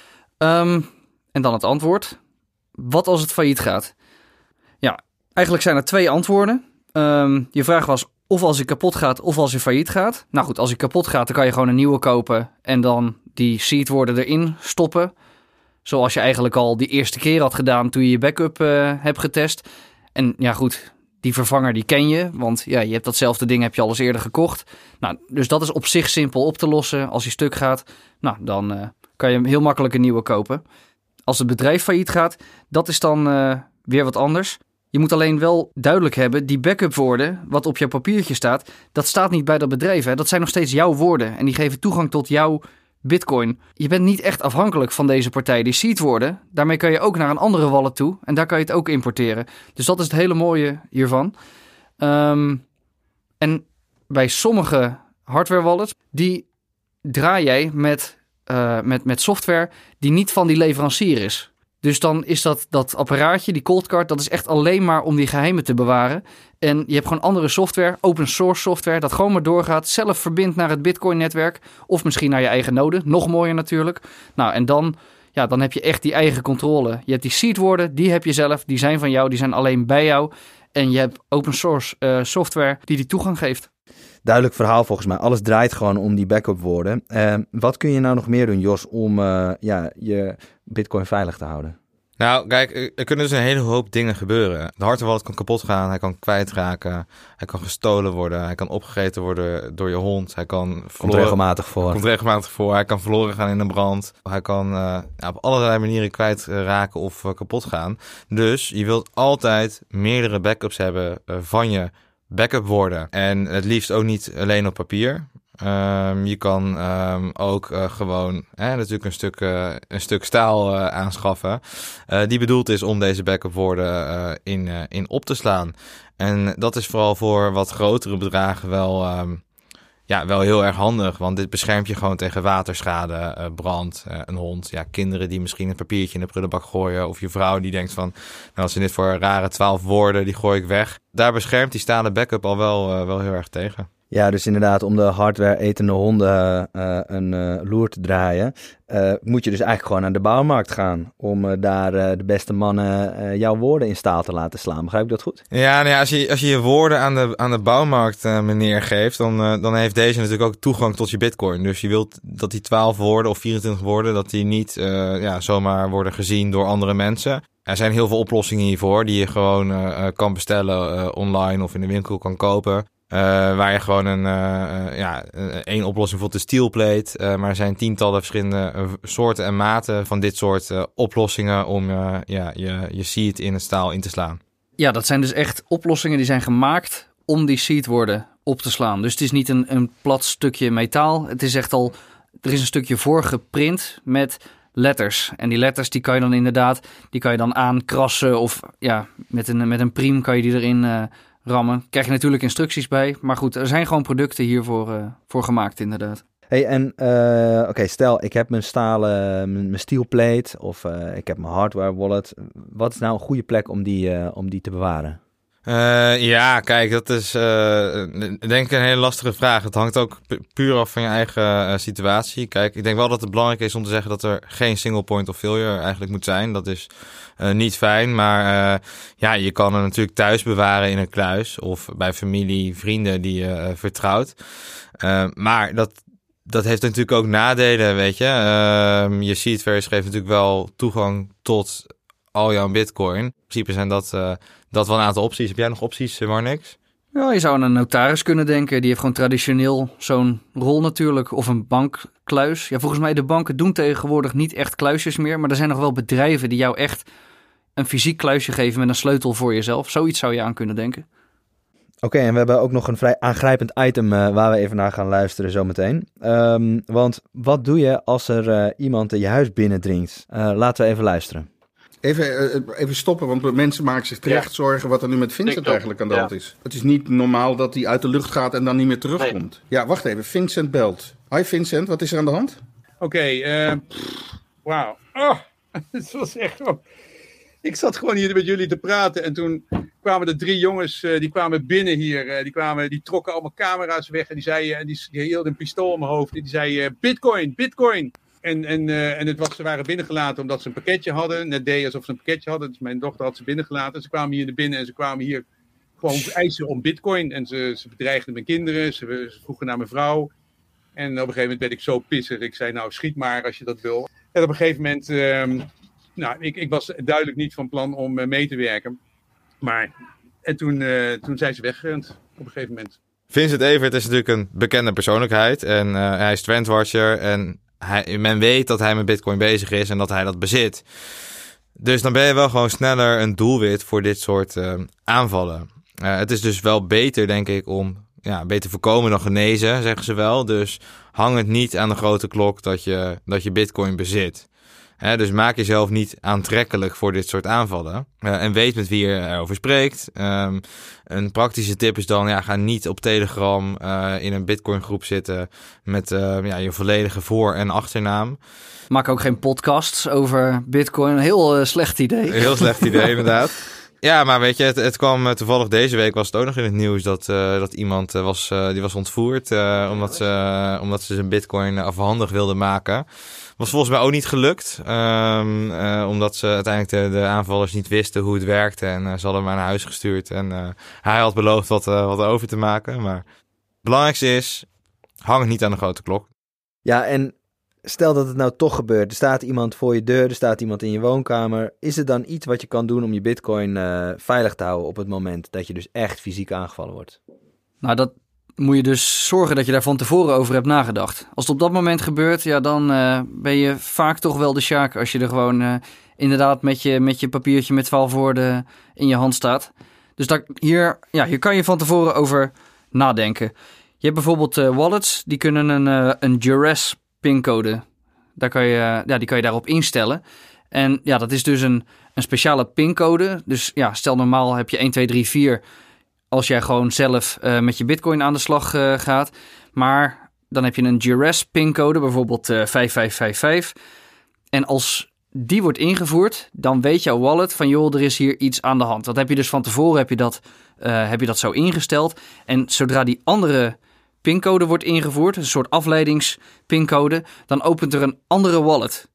[SPEAKER 3] Um, en dan het antwoord. Wat als het failliet gaat? Ja, eigenlijk zijn er twee antwoorden. Um, je vraag was of als hij kapot gaat of als hij failliet gaat. Nou goed, als hij kapot gaat, dan kan je gewoon een nieuwe kopen en dan die seedwoorden erin stoppen. Zoals je eigenlijk al die eerste keer had gedaan toen je je backup uh, hebt getest. En ja goed, die vervanger die ken je, want ja, je hebt datzelfde ding heb je al eens eerder gekocht. Nou, dus dat is op zich simpel op te lossen. Als hij stuk gaat, nou dan uh, kan je heel makkelijk een nieuwe kopen. Als het bedrijf failliet gaat, dat is dan uh, weer wat anders. Je moet alleen wel duidelijk hebben, die backup woorden, wat op jouw papiertje staat, dat staat niet bij dat bedrijf. Hè? Dat zijn nog steeds jouw woorden en die geven toegang tot jouw Bitcoin. Je bent niet echt afhankelijk van deze partij, die seedwoorden. Daarmee kan je ook naar een andere wallet toe en daar kan je het ook importeren. Dus dat is het hele mooie hiervan. Um, en bij sommige hardware wallets, die draai jij met, uh, met, met software die niet van die leverancier is. Dus dan is dat, dat apparaatje, die cold card, dat is echt alleen maar om die geheimen te bewaren. En je hebt gewoon andere software, open source software, dat gewoon maar doorgaat. Zelf verbindt naar het Bitcoin-netwerk of misschien naar je eigen node. Nog mooier natuurlijk. Nou, en dan, ja, dan heb je echt die eigen controle. Je hebt die seedwoorden, die heb je zelf, die zijn van jou, die zijn alleen bij jou. En je hebt open source uh, software die die toegang geeft.
[SPEAKER 1] Duidelijk verhaal volgens mij. Alles draait gewoon om die backup woorden. Uh, wat kun je nou nog meer doen, Jos, om uh, ja, je Bitcoin veilig te houden?
[SPEAKER 2] Nou, kijk, er kunnen dus een hele hoop dingen gebeuren. De hardware wallet kan kapot gaan, hij kan kwijtraken, hij kan gestolen worden, hij kan opgegeten worden door je hond, hij kan verloren,
[SPEAKER 1] komt regelmatig voor.
[SPEAKER 2] Komt regelmatig voor, hij kan verloren gaan in een brand, hij kan uh, ja, op allerlei manieren kwijtraken of uh, kapot gaan. Dus je wilt altijd meerdere backups hebben uh, van je backup woorden. En het liefst ook niet alleen op papier. Um, je kan um, ook uh, gewoon hè, natuurlijk een stuk, uh, een stuk staal uh, aanschaffen. Uh, die bedoeld is om deze backup woorden uh, in, uh, in op te slaan. En dat is vooral voor wat grotere bedragen wel, um, ja, wel heel erg handig. Want dit beschermt je gewoon tegen waterschade, uh, brand, uh, een hond. Ja, kinderen die misschien een papiertje in de prullenbak gooien. Of je vrouw die denkt van, nou, als ze dit voor rare twaalf woorden, die gooi ik weg. Daar beschermt die stalen backup al wel, uh, wel heel erg tegen.
[SPEAKER 1] Ja, dus inderdaad, om de hardware-etende honden uh, een uh, loer te draaien, uh, moet je dus eigenlijk gewoon naar de bouwmarkt gaan om uh, daar uh, de beste mannen uh, jouw woorden in staal te laten slaan. Begrijp ik dat goed?
[SPEAKER 2] Ja, nou ja, als je, als je je woorden aan de, aan de bouwmarkt uh, meneer geeft, dan, uh, dan heeft deze natuurlijk ook toegang tot je bitcoin. Dus je wilt dat die twaalf woorden of vierentwintig woorden, dat die niet uh, ja, zomaar worden gezien door andere mensen. Er zijn heel veel oplossingen hiervoor die je gewoon uh, kan bestellen uh, online of in de winkel kan kopen. Uh, waar je gewoon een, uh, ja, één oplossing voor de steelplate. Uh, maar er zijn tientallen verschillende uh, soorten en maten van dit soort uh, oplossingen om uh, ja, je, je seed in het staal in te slaan.
[SPEAKER 3] Ja, dat zijn dus echt oplossingen die zijn gemaakt om die seedwoorden op te slaan. Dus het is niet een, een plat stukje metaal. Het is echt al, er is een stukje voor geprint met letters. En die letters die kan je dan inderdaad, die kan je dan aankrassen of ja, met een, met een priem kan je die erin uh, rammen. Krijg je natuurlijk instructies bij. Maar goed, er zijn gewoon producten hiervoor uh, voor gemaakt inderdaad.
[SPEAKER 1] Hey, en uh, oké, okay, stel ik heb mijn stalen, mijn, mijn steelplate of uh, ik heb mijn hardware wallet. Wat is nou een goede plek om die, uh, om die te bewaren?
[SPEAKER 2] Uh, ja, kijk, dat is uh, denk ik een hele lastige vraag. Het hangt ook pu- puur af van je eigen uh, situatie. Kijk, ik denk wel dat het belangrijk is om te zeggen dat er geen single point of failure eigenlijk moet zijn. Dat is uh, niet fijn, maar uh, ja, je kan er natuurlijk thuis bewaren in een kluis of bij familie, vrienden die je uh, vertrouwt. Uh, maar dat Dat heeft natuurlijk ook nadelen, weet je. Uh, je seedphrase geeft natuurlijk wel toegang tot al jouw bitcoin. In principe zijn dat, uh, dat wel een aantal opties. Heb jij nog opties, Marnix?
[SPEAKER 3] Ja, je zou aan een notaris kunnen denken. Die heeft gewoon traditioneel zo'n rol natuurlijk. Of een bankkluis. Ja, volgens mij de banken doen tegenwoordig niet echt kluisjes meer. Maar er zijn nog wel bedrijven die jou echt een fysiek kluisje geven met een sleutel voor jezelf. Zoiets zou je aan kunnen denken.
[SPEAKER 1] Oké, okay, en we hebben ook nog een vrij aangrijpend item uh, waar we even naar gaan luisteren zometeen. Um, want wat doe je als er uh, iemand in je huis binnendringt? Uh, laten we even luisteren.
[SPEAKER 4] Even, uh, even stoppen, want mensen maken zich terecht ja. zorgen wat er nu met Vincent eigenlijk aan de hand ja. is. Het is niet normaal dat hij uit de lucht gaat en dan niet meer terugkomt. Nee. Ja, wacht even. Vincent belt. Hi Vincent, wat is er aan de hand?
[SPEAKER 5] Oké, okay, uh, wauw. Oh, het was echt... Oh. Ik zat gewoon hier met jullie te praten en toen kwamen er drie jongens, uh, die kwamen binnen hier. Uh, die, kwamen, die trokken allemaal camera's weg en die, zei, uh, die, die hielden een pistool op mijn hoofd. En die zei, uh, bitcoin, bitcoin. En, en, uh, en het was, ze waren binnengelaten omdat ze een pakketje hadden. Net deed alsof ze een pakketje hadden. Dus mijn dochter had ze binnengelaten. Ze kwamen hier naar binnen en ze kwamen hier gewoon eisen om bitcoin. En ze, ze bedreigden mijn kinderen. Ze, ze vroegen naar mijn vrouw. En op een gegeven moment werd ik zo pissig. Ik zei, nou schiet maar als je dat wil. En op een gegeven moment... Uh, Nou, ik, ik was duidelijk niet van plan om uh, mee te werken. Maar en toen, uh, toen zijn ze weggerend op een gegeven moment.
[SPEAKER 2] Vincent Evert is natuurlijk een bekende persoonlijkheid. En uh, hij is trendwatcher. En hij, men weet dat hij met bitcoin bezig is en dat hij dat bezit. Dus dan ben je wel gewoon sneller een doelwit voor dit soort uh, aanvallen. Uh, het is dus wel beter, denk ik, om... Ja, beter voorkomen dan genezen, zeggen ze wel. Dus hang het niet aan de grote klok dat je, dat je bitcoin bezit. He, dus maak jezelf niet aantrekkelijk voor dit soort aanvallen. Uh, en weet met wie je erover spreekt. Um, een praktische tip is dan, ja, ga niet op Telegram uh, in een Bitcoin groep zitten met uh, ja, je volledige voor- en achternaam.
[SPEAKER 3] Maak ook geen podcasts over Bitcoin. Een heel uh, slecht idee.
[SPEAKER 2] Heel slecht idee, inderdaad. Ja, maar weet je, het, het kwam uh, toevallig deze week was het ook nog in het nieuws dat, uh, dat iemand uh, was, uh, die was ontvoerd uh, omdat, ze, uh, omdat ze zijn Bitcoin afhandig wilden maken. Was volgens mij ook niet gelukt, um, uh, omdat ze uiteindelijk de, de aanvallers niet wisten hoe het werkte. En uh, ze hadden hem maar naar huis gestuurd. En uh, hij had beloofd wat, uh, wat over te maken. Maar het belangrijkste is, hang het niet aan de grote klok.
[SPEAKER 1] Ja, en stel dat het nou toch gebeurt. Er staat iemand voor je deur, er staat iemand in je woonkamer. Is er dan iets wat je kan doen om je bitcoin uh, veilig te houden op het moment dat je dus echt fysiek aangevallen wordt?
[SPEAKER 3] Nou, dat... moet je dus zorgen dat je daar van tevoren over hebt nagedacht. Als het op dat moment gebeurt, ja, dan uh, ben je vaak toch wel de sjaak als je er gewoon uh, inderdaad met je, met je papiertje met twaalf woorden in je hand staat. Dus dat, hier, ja, hier kan je van tevoren over nadenken. Je hebt bijvoorbeeld uh, wallets, die kunnen een, uh, een duress pincode. Daar kan je, uh, ja, die kan je daarop instellen. En ja, dat is dus een, een speciale pincode. Dus ja, stel normaal heb je een, twee, drie, vier als jij gewoon zelf uh, met je bitcoin aan de slag uh, gaat. Maar dan heb je een duress pincode, bijvoorbeeld uh, vijf vijf vijf vijf. En als die wordt ingevoerd, dan weet jouw wallet van joh, er is hier iets aan de hand. Dat heb je dus van tevoren heb je dat, uh, heb je dat zo ingesteld. En zodra die andere pincode wordt ingevoerd, een soort afleidingspincode, dan opent er een andere wallet.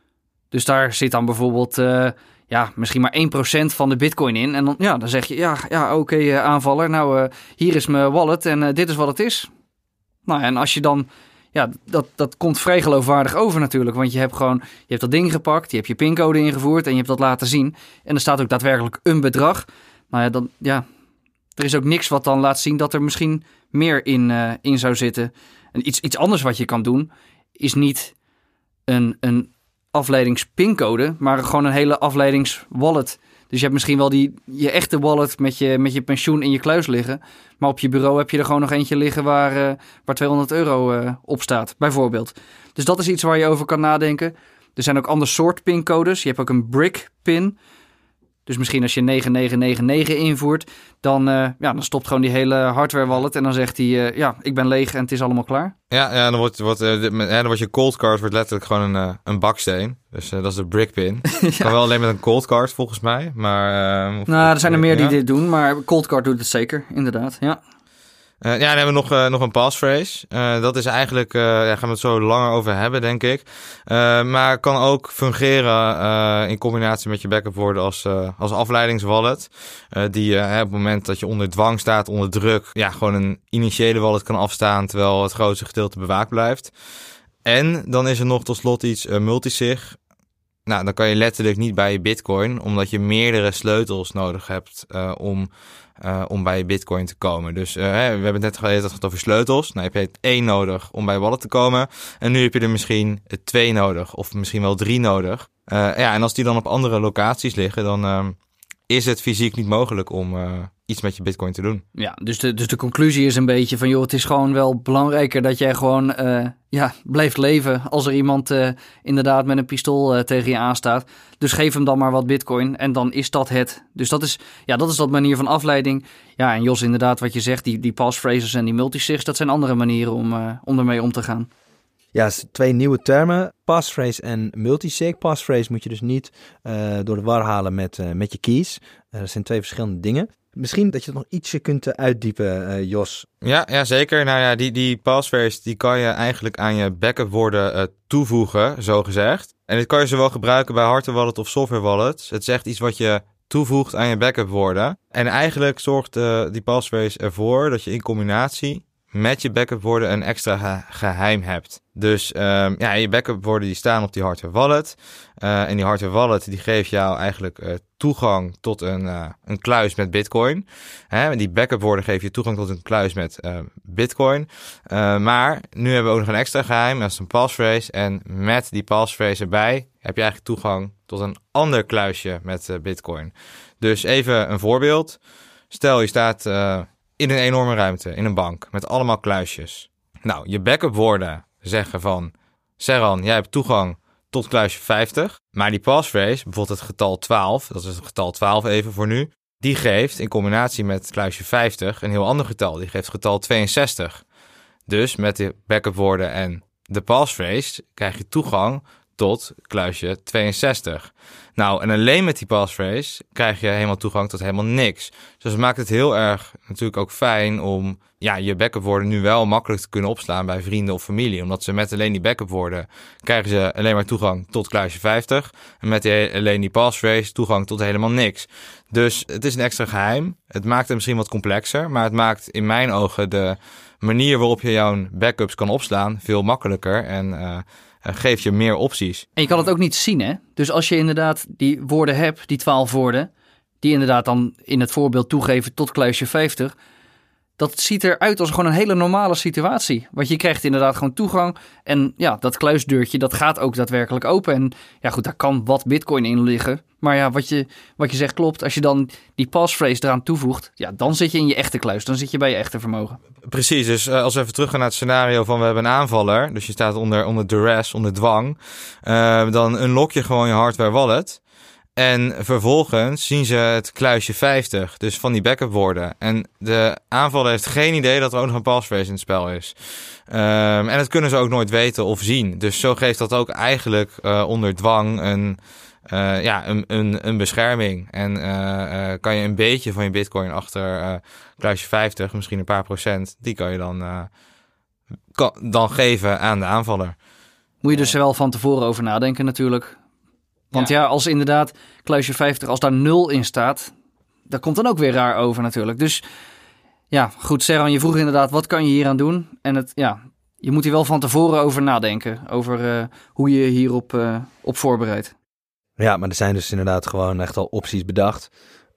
[SPEAKER 3] Dus daar zit dan bijvoorbeeld uh, ja, misschien maar één procent van de bitcoin in. En dan, ja, dan zeg je, ja, ja oké okay, uh, aanvaller, nou uh, hier is mijn wallet en uh, dit is wat het is. Nou, en als je dan, ja, dat, dat komt vrij geloofwaardig over natuurlijk. Want je hebt gewoon, je hebt dat ding gepakt, je hebt je pincode ingevoerd en je hebt dat laten zien. En er staat ook daadwerkelijk een bedrag. Nou ja, dan, ja, er is ook niks wat dan laat zien dat er misschien meer in, uh, in zou zitten. En iets, iets anders wat je kan doen, is niet een, een afleidingspincode, maar gewoon een hele afleidingswallet. Dus je hebt misschien wel die, je echte wallet met je, met je pensioen in je kluis liggen. Maar op je bureau heb je er gewoon nog eentje liggen waar, uh, waar tweehonderd euro uh, op staat, bijvoorbeeld. Dus dat is iets waar je over kan nadenken. Er zijn ook ander soort pincodes. Je hebt ook een brick pin. Dus misschien als je negen negen negen negen invoert, dan, uh, ja, dan stopt gewoon die hele hardware wallet en dan zegt hij, uh, ja, ik ben leeg en het is allemaal klaar.
[SPEAKER 2] Ja, ja dan, wordt, wordt, uh, de, ja, dan wordt je cold card wordt letterlijk gewoon een, uh, een baksteen. Dus uh, dat is de brick pin. ja. Kan wel alleen met een cold card volgens mij. Maar, uh,
[SPEAKER 3] nou, er zijn er meer ja. die dit doen, maar cold card doet het zeker, inderdaad. Ja.
[SPEAKER 2] Uh, ja, dan hebben we nog, uh, nog een passphrase. Uh, dat is eigenlijk, uh, ja, gaan we het zo langer over hebben, denk ik. Uh, maar kan ook fungeren uh, in combinatie met je backup woorden als, uh, als afleidingswallet. Uh, die uh, op het moment dat je onder dwang staat, onder druk, ja, gewoon een initiële wallet kan afstaan, terwijl het grootste gedeelte bewaakt blijft. En dan is er nog tot slot iets uh, multisig. Nou, dan kan je letterlijk niet bij je bitcoin, omdat je meerdere sleutels nodig hebt uh, om... Uh, om bij je bitcoin te komen. Dus uh, we hebben het net gehad over sleutels. Nou, heb je het één nodig om bij je wallet te komen. En nu heb je er misschien twee nodig. Of misschien wel drie nodig. Uh, ja, en als die dan op andere locaties liggen, dan uh, is het fysiek niet mogelijk om uh, iets met je bitcoin te doen.
[SPEAKER 3] Ja, dus de, dus de conclusie is een beetje van, joh, het is gewoon wel belangrijker dat jij gewoon uh, ja, blijft leven als er iemand uh, inderdaad met een pistool uh, tegen je aanstaat. Dus geef hem dan maar wat bitcoin en dan is dat het. Dus dat is, ja, dat is dat manier van afleiding. Ja, en Jos, inderdaad wat je zegt, die, die passphrases en die multisigs, dat zijn andere manieren om, uh, om ermee om te gaan.
[SPEAKER 1] Ja, twee nieuwe termen, passphrase en multisig. Passphrase moet je dus niet uh, door de war halen met, uh, met je keys. Uh, dat zijn twee verschillende dingen. Misschien dat je het nog ietsje kunt uitdiepen, uh, Jos.
[SPEAKER 2] Ja, ja, zeker. Nou ja, die, die passphrase die kan je eigenlijk aan je backup woorden uh, toevoegen, zo gezegd. En dit kan je zowel gebruiken bij hardware wallet of software wallet. Het is echt iets wat je toevoegt aan je backup woorden. En eigenlijk zorgt uh, die passphrase ervoor dat je in combinatie met je backup woorden een extra ge- geheim hebt. Dus um, ja, je backup woorden die staan op die hardware wallet. Uh, en die hardware wallet die geeft jou eigenlijk uh, toegang tot een, uh, een kluis met bitcoin. Hè, die backup woorden geven je toegang tot een kluis met uh, bitcoin. Uh, maar nu hebben we ook nog een extra geheim. Dat is een passphrase. En met die passphrase erbij heb je eigenlijk toegang tot een ander kluisje met uh, bitcoin. Dus even een voorbeeld. Stel je staat uh, in een enorme ruimte, in een bank, met allemaal kluisjes. Nou, je backup woorden zeggen van, Serhan, jij hebt toegang tot kluisje vijftig. Maar die passphrase, bijvoorbeeld het getal twaalf, dat is het getal twaalf even voor nu, die geeft in combinatie met kluisje vijftig een heel ander getal. Die geeft getal tweeënzestig. Dus met de backup woorden en de passphrase krijg je toegang tot kluisje tweeënzestig. Nou, en alleen met die passphrase krijg je helemaal toegang tot helemaal niks. Dus het maakt het heel erg natuurlijk ook fijn om ja, je backup woorden nu wel makkelijk te kunnen opslaan bij vrienden of familie. Omdat ze met alleen die backup woorden krijgen ze alleen maar toegang tot kluisje vijftig. En met die, alleen die passphrase toegang tot helemaal niks. Dus het is een extra geheim. Het maakt het misschien wat complexer, maar het maakt in mijn ogen de manier waarop je jouw backups kan opslaan veel makkelijker en uh, geeft je meer opties.
[SPEAKER 3] En je kan het ook niet zien, hè? Dus als je inderdaad die woorden hebt, die twaalf woorden, die inderdaad dan in het voorbeeld toegeven tot kluisje vijftig, dat ziet eruit als gewoon een hele normale situatie. Want je krijgt inderdaad gewoon toegang. En ja, dat kluisdeurtje, dat gaat ook daadwerkelijk open. En ja goed, daar kan wat bitcoin in liggen. Maar ja, wat je, wat je zegt klopt. Als je dan die passphrase eraan toevoegt, ja, dan zit je in je echte kluis. Dan zit je bij je echte vermogen.
[SPEAKER 2] Precies, dus uh, als we even teruggaan naar het scenario van we hebben een aanvaller. Dus je staat onder, onder duress, onder dwang. Uh, dan unlock je gewoon je hardware wallet. En vervolgens zien ze het kluisje vijftig, dus van die backup woorden. En de aanvaller heeft geen idee dat er ook nog een passphrase in het spel is. Um, en dat kunnen ze ook nooit weten of zien. Dus zo geeft dat ook eigenlijk uh, onder dwang een, uh, ja, een, een, een bescherming. En uh, uh, kan je een beetje van je bitcoin achter uh, kluisje vijftig, misschien een paar procent, die kan je dan, uh, kan, dan geven aan de aanvaller.
[SPEAKER 3] Moet je dus er wel van tevoren over nadenken natuurlijk. Want ja, ja als inderdaad kluisje vijftig, als daar nul in staat, dat komt dan ook weer raar over natuurlijk. Dus ja, goed, Serhan, je vroeg inderdaad, wat kan je hier aan doen? En het, ja, je moet hier wel van tevoren over nadenken, over uh, hoe je hierop uh, op voorbereidt.
[SPEAKER 1] Ja, maar er zijn dus inderdaad gewoon echt al opties bedacht.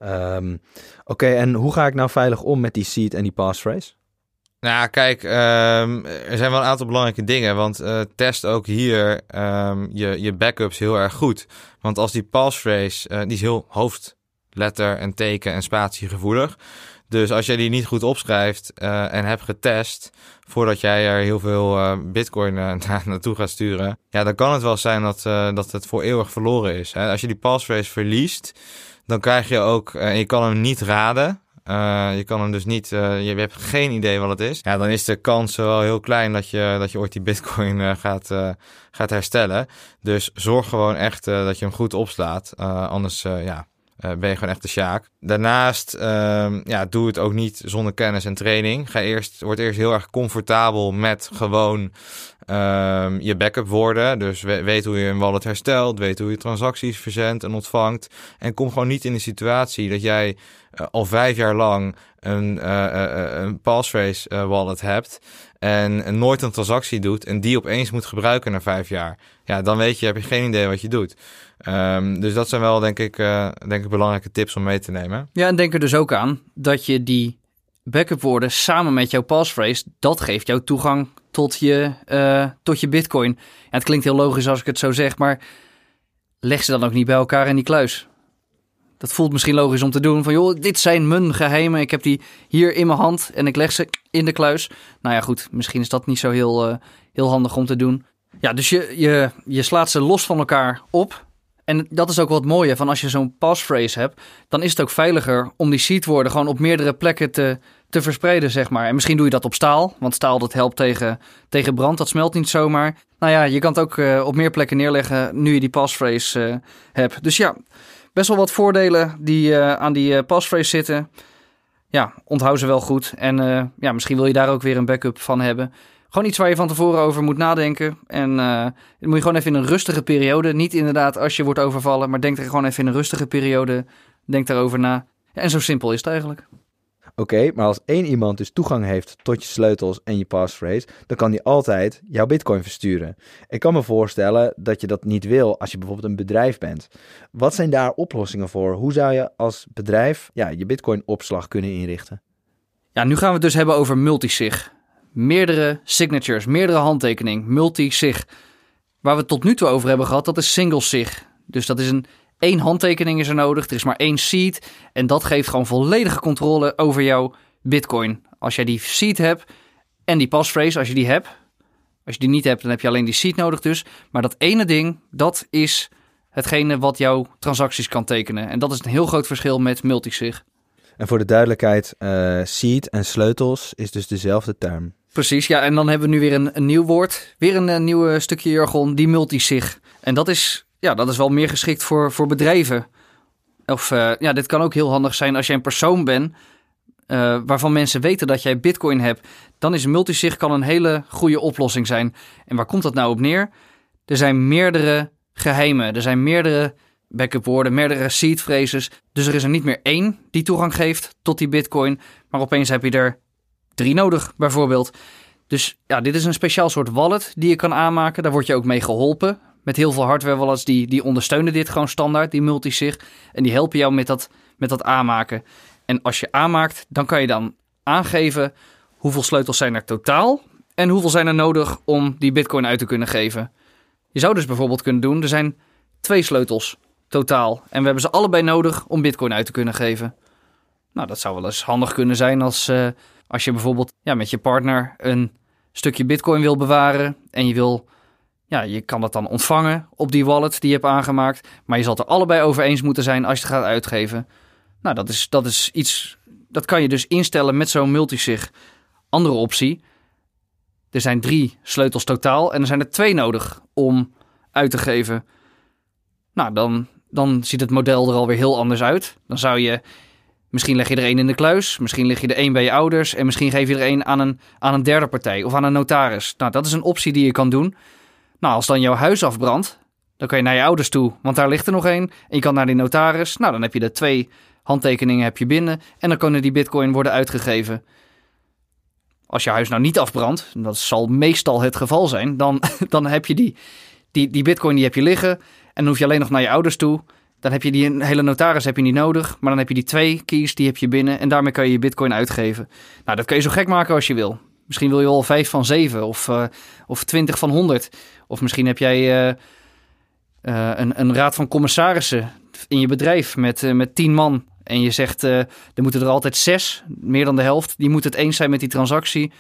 [SPEAKER 1] Um, Oké, okay, en hoe ga ik nou veilig om met die seed en die passphrase?
[SPEAKER 2] Nou, kijk, um, er zijn wel een aantal belangrijke dingen, want uh, test ook hier um, je, je backups heel erg goed. Want als die passphrase, uh, die is heel hoofdletter en teken en spatie gevoelig. Dus als jij die niet goed opschrijft uh, en hebt getest, voordat jij er heel veel uh, bitcoin uh, na, naartoe gaat sturen, ja, dan kan het wel zijn dat, uh, dat het voor eeuwig verloren is. Hè? Als je die passphrase verliest, dan krijg je ook, uh, je kan hem niet raden. Uh, je kan hem dus niet, uh, je hebt geen idee wat het is. Ja, dan is de kans wel heel klein dat je, dat je ooit die bitcoin uh, gaat, uh, gaat herstellen. Dus zorg gewoon echt uh, dat je hem goed opslaat. Uh, anders uh, ja, uh, ben je gewoon echt de sjaak. Daarnaast, uh, ja, doe het ook niet zonder kennis en training. Ga eerst, word eerst heel erg comfortabel met gewoon uh, je backup woorden. Dus we, weet hoe je een wallet herstelt, weet hoe je transacties verzendt en ontvangt. En kom gewoon niet in de situatie dat jij Uh, al vijf jaar lang een, uh, uh, een passphrase uh, wallet hebt en, en nooit een transactie doet en die opeens moet gebruiken na vijf jaar. Ja, dan weet je, heb je geen idee wat je doet. Um, dus dat zijn wel, denk ik, uh, denk ik, belangrijke tips om mee te nemen.
[SPEAKER 3] Ja, en denk er dus ook aan dat je die backup woorden samen met jouw passphrase, dat geeft jou toegang tot je, uh, tot je bitcoin. Ja, het klinkt heel logisch als ik het zo zeg, maar leg ze dan ook niet bij elkaar in die kluis. Dat voelt misschien logisch om te doen. Van joh, dit zijn mijn geheimen. Ik heb die hier in mijn hand en ik leg ze in de kluis. Nou ja, goed. Misschien is dat niet zo heel, uh, heel handig om te doen. Ja, dus je, je, je slaat ze los van elkaar op. En dat is ook wat mooie van als je zo'n passphrase hebt. Dan is het ook veiliger om die seedwoorden gewoon op meerdere plekken te, te verspreiden, zeg maar. En misschien doe je dat op staal. Want staal dat helpt tegen, tegen brand. Dat smelt niet zomaar. Nou ja, je kan het ook uh, op meer plekken neerleggen nu je die passphrase uh, hebt. Dus ja, best wel wat voordelen die uh, aan die uh, passphrase zitten. Ja, onthoud ze wel goed. En uh, ja, misschien wil je daar ook weer een backup van hebben. Gewoon iets waar je van tevoren over moet nadenken. En uh, dan moet je gewoon even in een rustige periode. Niet inderdaad als je wordt overvallen, maar denk er gewoon even in een rustige periode. Denk daarover na. Ja, en zo simpel is het eigenlijk.
[SPEAKER 1] Oké, okay, maar als één iemand dus toegang heeft tot je sleutels en je passphrase, dan kan die altijd jouw bitcoin versturen. Ik kan me voorstellen dat je dat niet wil als je bijvoorbeeld een bedrijf bent. Wat zijn daar oplossingen voor? Hoe zou je als bedrijf ja, je bitcoin opslag kunnen inrichten?
[SPEAKER 3] Ja, nu gaan we het dus hebben over multisig. Meerdere signatures, meerdere handtekening, multisig. Waar we het tot nu toe over hebben gehad, dat is single sig. Dus dat is een één handtekening is er nodig, er is maar één seed. En dat geeft gewoon volledige controle over jouw bitcoin. Als jij die seed hebt en die passphrase, als je die hebt. Als je die niet hebt, dan heb je alleen die seed nodig dus. Maar dat ene ding, dat is hetgene wat jouw transacties kan tekenen. En dat is een heel groot verschil met multisig.
[SPEAKER 1] En voor de duidelijkheid, uh, seed en sleutels is dus dezelfde term.
[SPEAKER 3] Precies, ja. En dan hebben we nu weer een, een nieuw woord. Weer een, een nieuw stukje jargon, die multisig. En dat is, ja, dat is wel meer geschikt voor, voor bedrijven. Of uh, ja, dit kan ook heel handig zijn als jij een persoon bent uh, waarvan mensen weten dat jij bitcoin hebt. Dan is multisig kan een hele goede oplossing zijn. En waar komt dat nou op neer? Er zijn meerdere geheimen. Er zijn meerdere backup woorden, meerdere seed phrases. Dus er is er niet meer één die toegang geeft tot die bitcoin. Maar opeens heb je er drie nodig, bijvoorbeeld. Dus ja, dit is een speciaal soort wallet die je kan aanmaken. Daar word je ook mee geholpen. Met heel veel hardware wallets die, die ondersteunen dit gewoon standaard, die multisig. En die helpen jou met dat, met dat aanmaken. En als je aanmaakt, dan kan je dan aangeven hoeveel sleutels zijn er totaal en hoeveel zijn er nodig om die bitcoin uit te kunnen geven. Je zou dus bijvoorbeeld kunnen doen, er zijn twee sleutels totaal en we hebben ze allebei nodig om bitcoin uit te kunnen geven. Nou, dat zou wel eens handig kunnen zijn als, uh, als je bijvoorbeeld ja, met je partner een stukje bitcoin wil bewaren en je wil, ja, je kan dat dan ontvangen op die wallet die je hebt aangemaakt, maar je zal het er allebei over eens moeten zijn als je het gaat uitgeven. Nou, dat is, dat is iets, dat kan je dus instellen met zo'n multisig. Andere optie, er zijn drie sleutels totaal en er zijn er twee nodig om uit te geven. Nou, dan, dan ziet het model er alweer heel anders uit. Dan zou je, misschien leg je er één in de kluis, misschien leg je er één bij je ouders en misschien geef je er één aan een, aan een derde partij of aan een notaris. Nou, dat is een optie die je kan doen. Nou, als dan jouw huis afbrandt, dan kan je naar je ouders toe, want daar ligt er nog één. En je kan naar die notaris. Nou, dan heb je de twee handtekeningen heb je binnen en dan kunnen die bitcoin worden uitgegeven. Als je huis nou niet afbrandt, dat zal meestal het geval zijn, dan, dan heb je die, die, die bitcoin die heb je liggen en dan hoef je alleen nog naar je ouders toe. Dan heb je die hele notaris heb je niet nodig, maar dan heb je die twee keys die heb je binnen en daarmee kan je je bitcoin uitgeven. Nou, dat kun je zo gek maken als je wil. Misschien wil je wel vijf van zeven of, uh, of twintig van honderd. Of misschien heb jij uh, uh, een, een raad van commissarissen in je bedrijf met, uh, met tien man. En je zegt, uh, er moeten er altijd zes, meer dan de helft, die moeten het eens zijn met die transactie.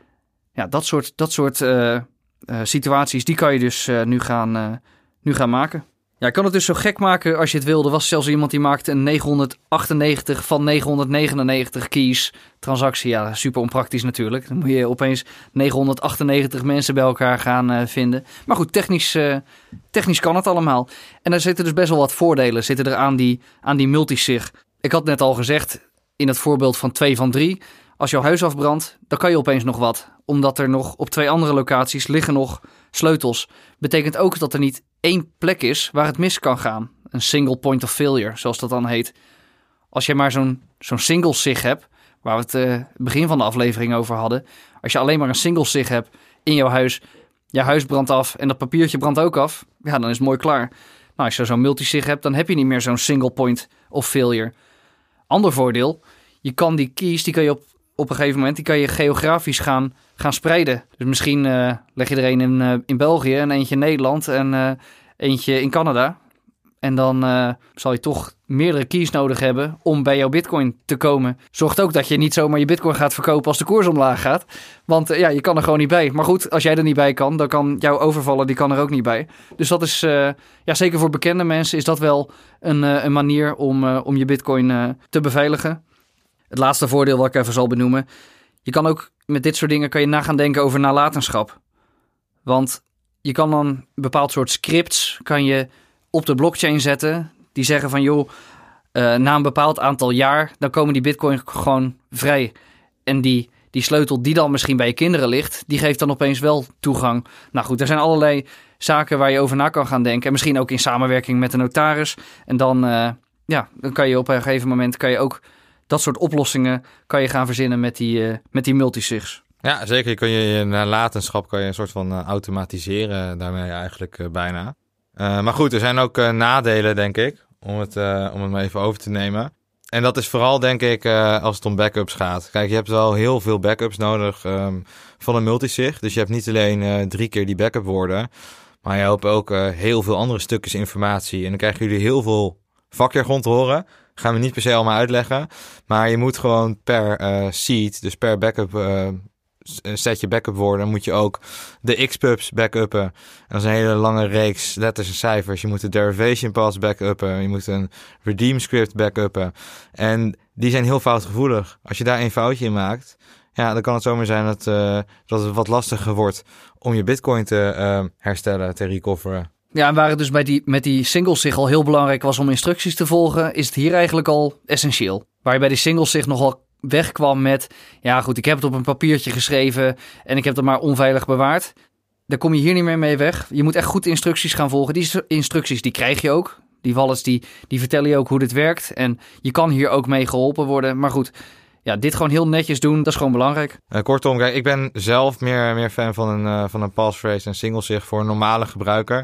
[SPEAKER 3] Ja, dat soort, dat soort uh, uh, situaties, die kan je dus uh, nu, gaan, uh, nu gaan maken. Ja, je kan het dus zo gek maken als je het wil. Er was zelfs iemand die maakte een negenhonderdachtennegentig van negenhonderdnegenennegentig keys transactie. Ja, super onpraktisch natuurlijk. Dan moet je opeens negenhonderdachtennegentig mensen bij elkaar gaan uh, vinden. Maar goed, technisch, uh, technisch kan het allemaal. En daar zitten dus best wel wat voordelen zitten er aan die, aan die multisig. Ik had net al gezegd, in het voorbeeld van twee van drie, als jouw huis afbrandt, dan kan je opeens nog wat. Omdat er nog op twee andere locaties liggen nog sleutels. Betekent ook dat er niet één plek is waar het mis kan gaan. Een single point of failure, zoals dat dan heet. Als je maar zo'n, zo'n single sig hebt, waar we het uh, begin van de aflevering over hadden. Als je alleen maar een single sig hebt in jouw huis, je huis brandt af en dat papiertje brandt ook af, ja, dan is het mooi klaar. Nou, als je zo'n multisig hebt, dan heb je niet meer zo'n single point of failure. Ander voordeel, je kan die keys, die kan je op, op een gegeven moment, die kan je geografisch gaan, gaan spreiden. Dus misschien uh, leg je er een in, uh, in België en eentje in Nederland en uh, eentje in Canada. En dan uh, zal je toch meerdere keys nodig hebben om bij jouw bitcoin te komen. Zorgt ook dat je niet zomaar je bitcoin gaat verkopen als de koers omlaag gaat. Want uh, ja, je kan er gewoon niet bij. Maar goed, als jij er niet bij kan, dan kan jouw overvaller, die kan er ook niet bij. Dus dat is, uh, ja, zeker voor bekende mensen is dat wel een, uh, een manier om, uh, om je bitcoin uh, te beveiligen. Het laatste voordeel wat ik even zal benoemen. Je kan ook met dit soort dingen kan je na gaan denken over nalatenschap. Want je kan dan een bepaald soort scripts kan je op de blockchain zetten. Die zeggen van joh, uh, na een bepaald aantal jaar, dan komen die bitcoin gewoon vrij. En die, die sleutel die dan misschien bij je kinderen ligt, die geeft dan opeens wel toegang. Nou goed, er zijn allerlei zaken waar je over na kan gaan denken. En misschien ook in samenwerking met de notaris. En dan, uh, ja, dan kan je op een gegeven moment kan je ook dat soort oplossingen kan je gaan verzinnen met die, uh, met die multisigs.
[SPEAKER 2] Ja, zeker. Je kan je, je nalatenschap kan je een soort van uh, automatiseren daarmee eigenlijk uh, bijna. Uh, maar goed, er zijn ook uh, nadelen, denk ik, om het, uh, om het maar even over te nemen. En dat is vooral, denk ik, uh, als het om backups gaat. Kijk, je hebt wel heel veel backups nodig um, van een multisig. Dus je hebt niet alleen uh, drie keer die backup woorden, maar je hebt ook uh, heel veel andere stukjes informatie. En dan krijgen jullie heel veel vakjargon te horen. Gaan we niet per se allemaal uitleggen. Maar je moet gewoon per uh, seed, dus per backup uh, setje backup woorden, moet je ook de X-pubs backuppen. En dat is een hele lange reeks letters en cijfers. Je moet de derivation pass backuppen. Je moet een redeem script backuppen. En die zijn heel foutgevoelig. Als je daar een foutje in maakt, ja, dan kan het zomaar zijn dat, uh, dat het wat lastiger wordt om je bitcoin te uh, herstellen, te recoveren.
[SPEAKER 3] Ja, en waar het dus bij die, met die singlesig al heel belangrijk was om instructies te volgen, is het hier eigenlijk al essentieel. Waar je bij die singlesig nogal wegkwam met, ja goed, ik heb het op een papiertje geschreven en ik heb het maar onveilig bewaard. Daar kom je hier niet meer mee weg. Je moet echt goed instructies gaan volgen. Die instructies die krijg je ook. Die wallets die, die vertellen je ook hoe dit werkt. En je kan hier ook mee geholpen worden. Maar goed, ja, dit gewoon heel netjes doen, dat is gewoon belangrijk.
[SPEAKER 2] Uh, kortom, kijk, ik ben zelf meer, meer fan van een, uh, van een passphrase en singlesig voor een normale gebruiker.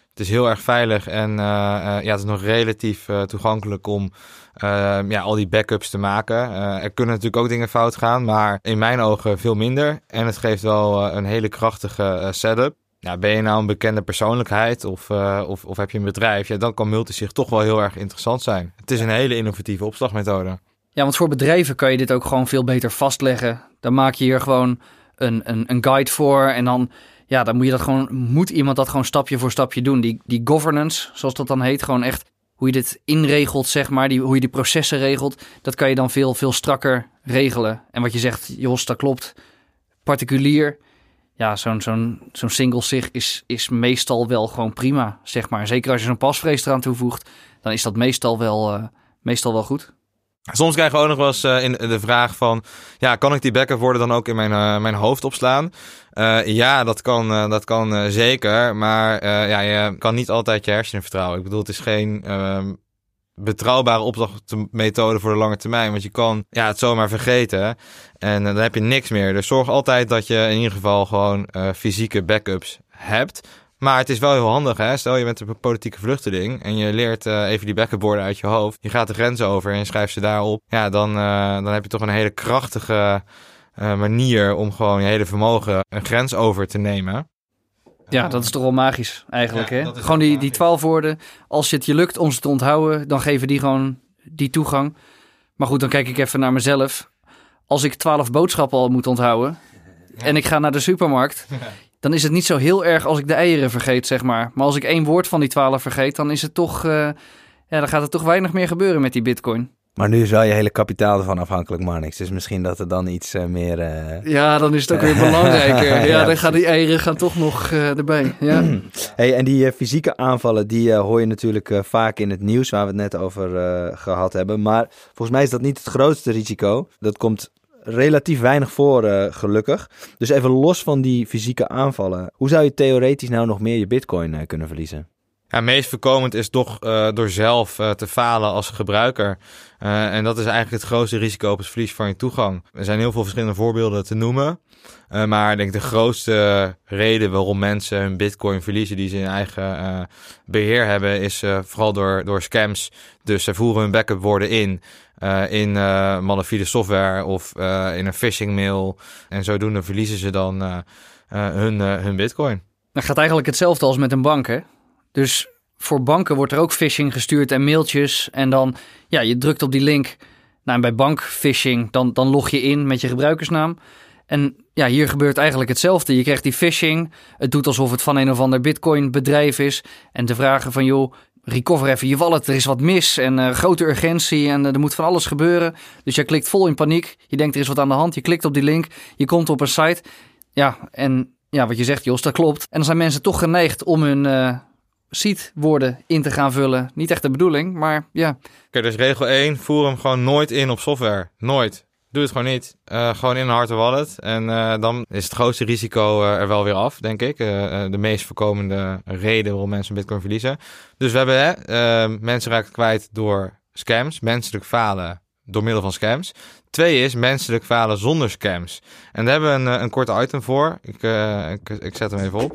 [SPEAKER 2] Het is heel erg veilig en uh, uh, ja, het is nog relatief uh, toegankelijk om uh, ja, al die backups te maken. Uh, er kunnen natuurlijk ook dingen fout gaan, maar in mijn ogen veel minder. En het geeft wel uh, een hele krachtige uh, setup. Ja, ben je nou een bekende persoonlijkheid of, uh, of, of heb je een bedrijf, ja, dan kan multisig toch wel heel erg interessant zijn. Het is een hele innovatieve opslagmethode.
[SPEAKER 3] Ja, want voor bedrijven kan je dit ook gewoon veel beter vastleggen. Dan maak je hier gewoon een, een, een guide voor en dan, ja, dan moet je dat gewoon, moet iemand dat gewoon stapje voor stapje doen. Die, die governance, zoals dat dan heet, gewoon echt hoe je dit inregelt, zeg maar, die, hoe je die processen regelt, dat kan je dan veel, veel strakker regelen. En wat je zegt, Jos, dat klopt. Particulier, ja, zo'n, zo'n, zo'n single sig is, is meestal wel gewoon prima, zeg maar. Zeker als je zo'n pasvrees eraan toevoegt, dan is dat meestal wel, uh, meestal wel goed.
[SPEAKER 2] Soms krijgen we ook nog wel eens uh, in de vraag van, ja, kan ik die backup worden dan ook in mijn, uh, mijn hoofd opslaan? Uh, ja, dat kan, uh, dat kan uh, zeker, maar uh, ja, je kan niet altijd je hersenen vertrouwen. Ik bedoel, het is geen uh, betrouwbare opslagmethode voor de lange termijn, want je kan ja, het zomaar vergeten en uh, dan heb je niks meer. Dus zorg altijd dat je in ieder geval gewoon uh, fysieke backups hebt. Maar het is wel heel handig, hè? Stel je bent een politieke vluchteling en je leert uh, even die backupborden uit je hoofd. Je gaat de grens over en je schrijft ze daarop. Ja, dan, uh, dan heb je toch een hele krachtige uh, manier om gewoon je hele vermogen een grens over te nemen.
[SPEAKER 3] Ja, dat is toch wel magisch eigenlijk,
[SPEAKER 2] Ja,
[SPEAKER 3] hè?
[SPEAKER 2] dat is
[SPEAKER 3] Gewoon die,
[SPEAKER 2] magisch.
[SPEAKER 3] die twaalf woorden, als het je lukt om ze te onthouden, dan geven die gewoon die toegang. Maar goed, dan kijk ik even naar mezelf. Als ik twaalf boodschappen al moet onthouden en ik ga naar de supermarkt, dan is het niet zo heel erg als ik de eieren vergeet, zeg maar. Maar als ik één woord van die twaalf vergeet, dan is het toch, uh, ja, dan gaat er toch weinig meer gebeuren met die bitcoin.
[SPEAKER 1] Maar nu is wel je hele kapitaal ervan afhankelijk, Marnix. Dus misschien dat er dan iets uh, meer... Uh...
[SPEAKER 3] Ja, dan is het ook weer belangrijker. Ja,
[SPEAKER 1] Ja,
[SPEAKER 3] dan gaan die eieren gaan toch nog uh, erbij. Ja.
[SPEAKER 1] Hey, en die uh, fysieke aanvallen, die uh, hoor je natuurlijk uh, vaak in het nieuws, waar we het net over uh, gehad hebben. Maar volgens mij is dat niet het grootste risico. Dat komt relatief weinig voor, uh, gelukkig. Dus even los van die fysieke aanvallen, hoe zou je theoretisch nou nog meer je bitcoin uh, kunnen verliezen?
[SPEAKER 2] Ja, meest voorkomend is toch uh, door zelf uh, te falen als gebruiker. Uh, en dat is eigenlijk het grootste risico op het verlies van je toegang. Er zijn heel veel verschillende voorbeelden te noemen. Uh, maar ik denk de grootste reden waarom mensen hun bitcoin verliezen die ze in eigen uh, beheer hebben, is uh, vooral door, door scams. Dus ze voeren hun backup woorden in. Uh, in uh, malafide software of uh, in een phishing mail. En zodoende verliezen ze dan uh, uh, hun, uh, hun bitcoin.
[SPEAKER 3] Dat gaat eigenlijk hetzelfde als met een bank, hè? Dus voor banken wordt er ook phishing gestuurd en mailtjes. En dan, ja, je drukt op die link. Nou, en bij bankphishing, dan, dan log je in met je gebruikersnaam. En ja, hier gebeurt eigenlijk hetzelfde. Je krijgt die phishing. Het doet alsof het van een of ander bitcoin bedrijf is. En te vragen van, joh, recover even je wallet. Er is wat mis en uh, grote urgentie en uh, er moet van alles gebeuren. Dus je klikt vol in paniek. Je denkt, er is wat aan de hand. Je klikt op die link. Je komt op een site. Ja, en ja, wat je zegt, Jos, dat klopt. En dan zijn mensen toch geneigd om hun uh, seedwoorden in te gaan vullen. Niet echt de bedoeling, maar ja.
[SPEAKER 2] Oké, dus regel één, voer hem gewoon nooit in op software. Nooit. Doe het gewoon niet. Uh, gewoon in een harde wallet. En uh, dan is het grootste risico uh, er wel weer af, denk ik. Uh, uh, de meest voorkomende reden waarom mensen bitcoin verliezen. Dus we hebben hè, uh, mensen raken kwijt door scams. Menselijk falen door middel van scams. Twee is menselijk falen zonder scams. En daar hebben we een, een kort item voor. Ik, uh, ik, ik zet hem even op.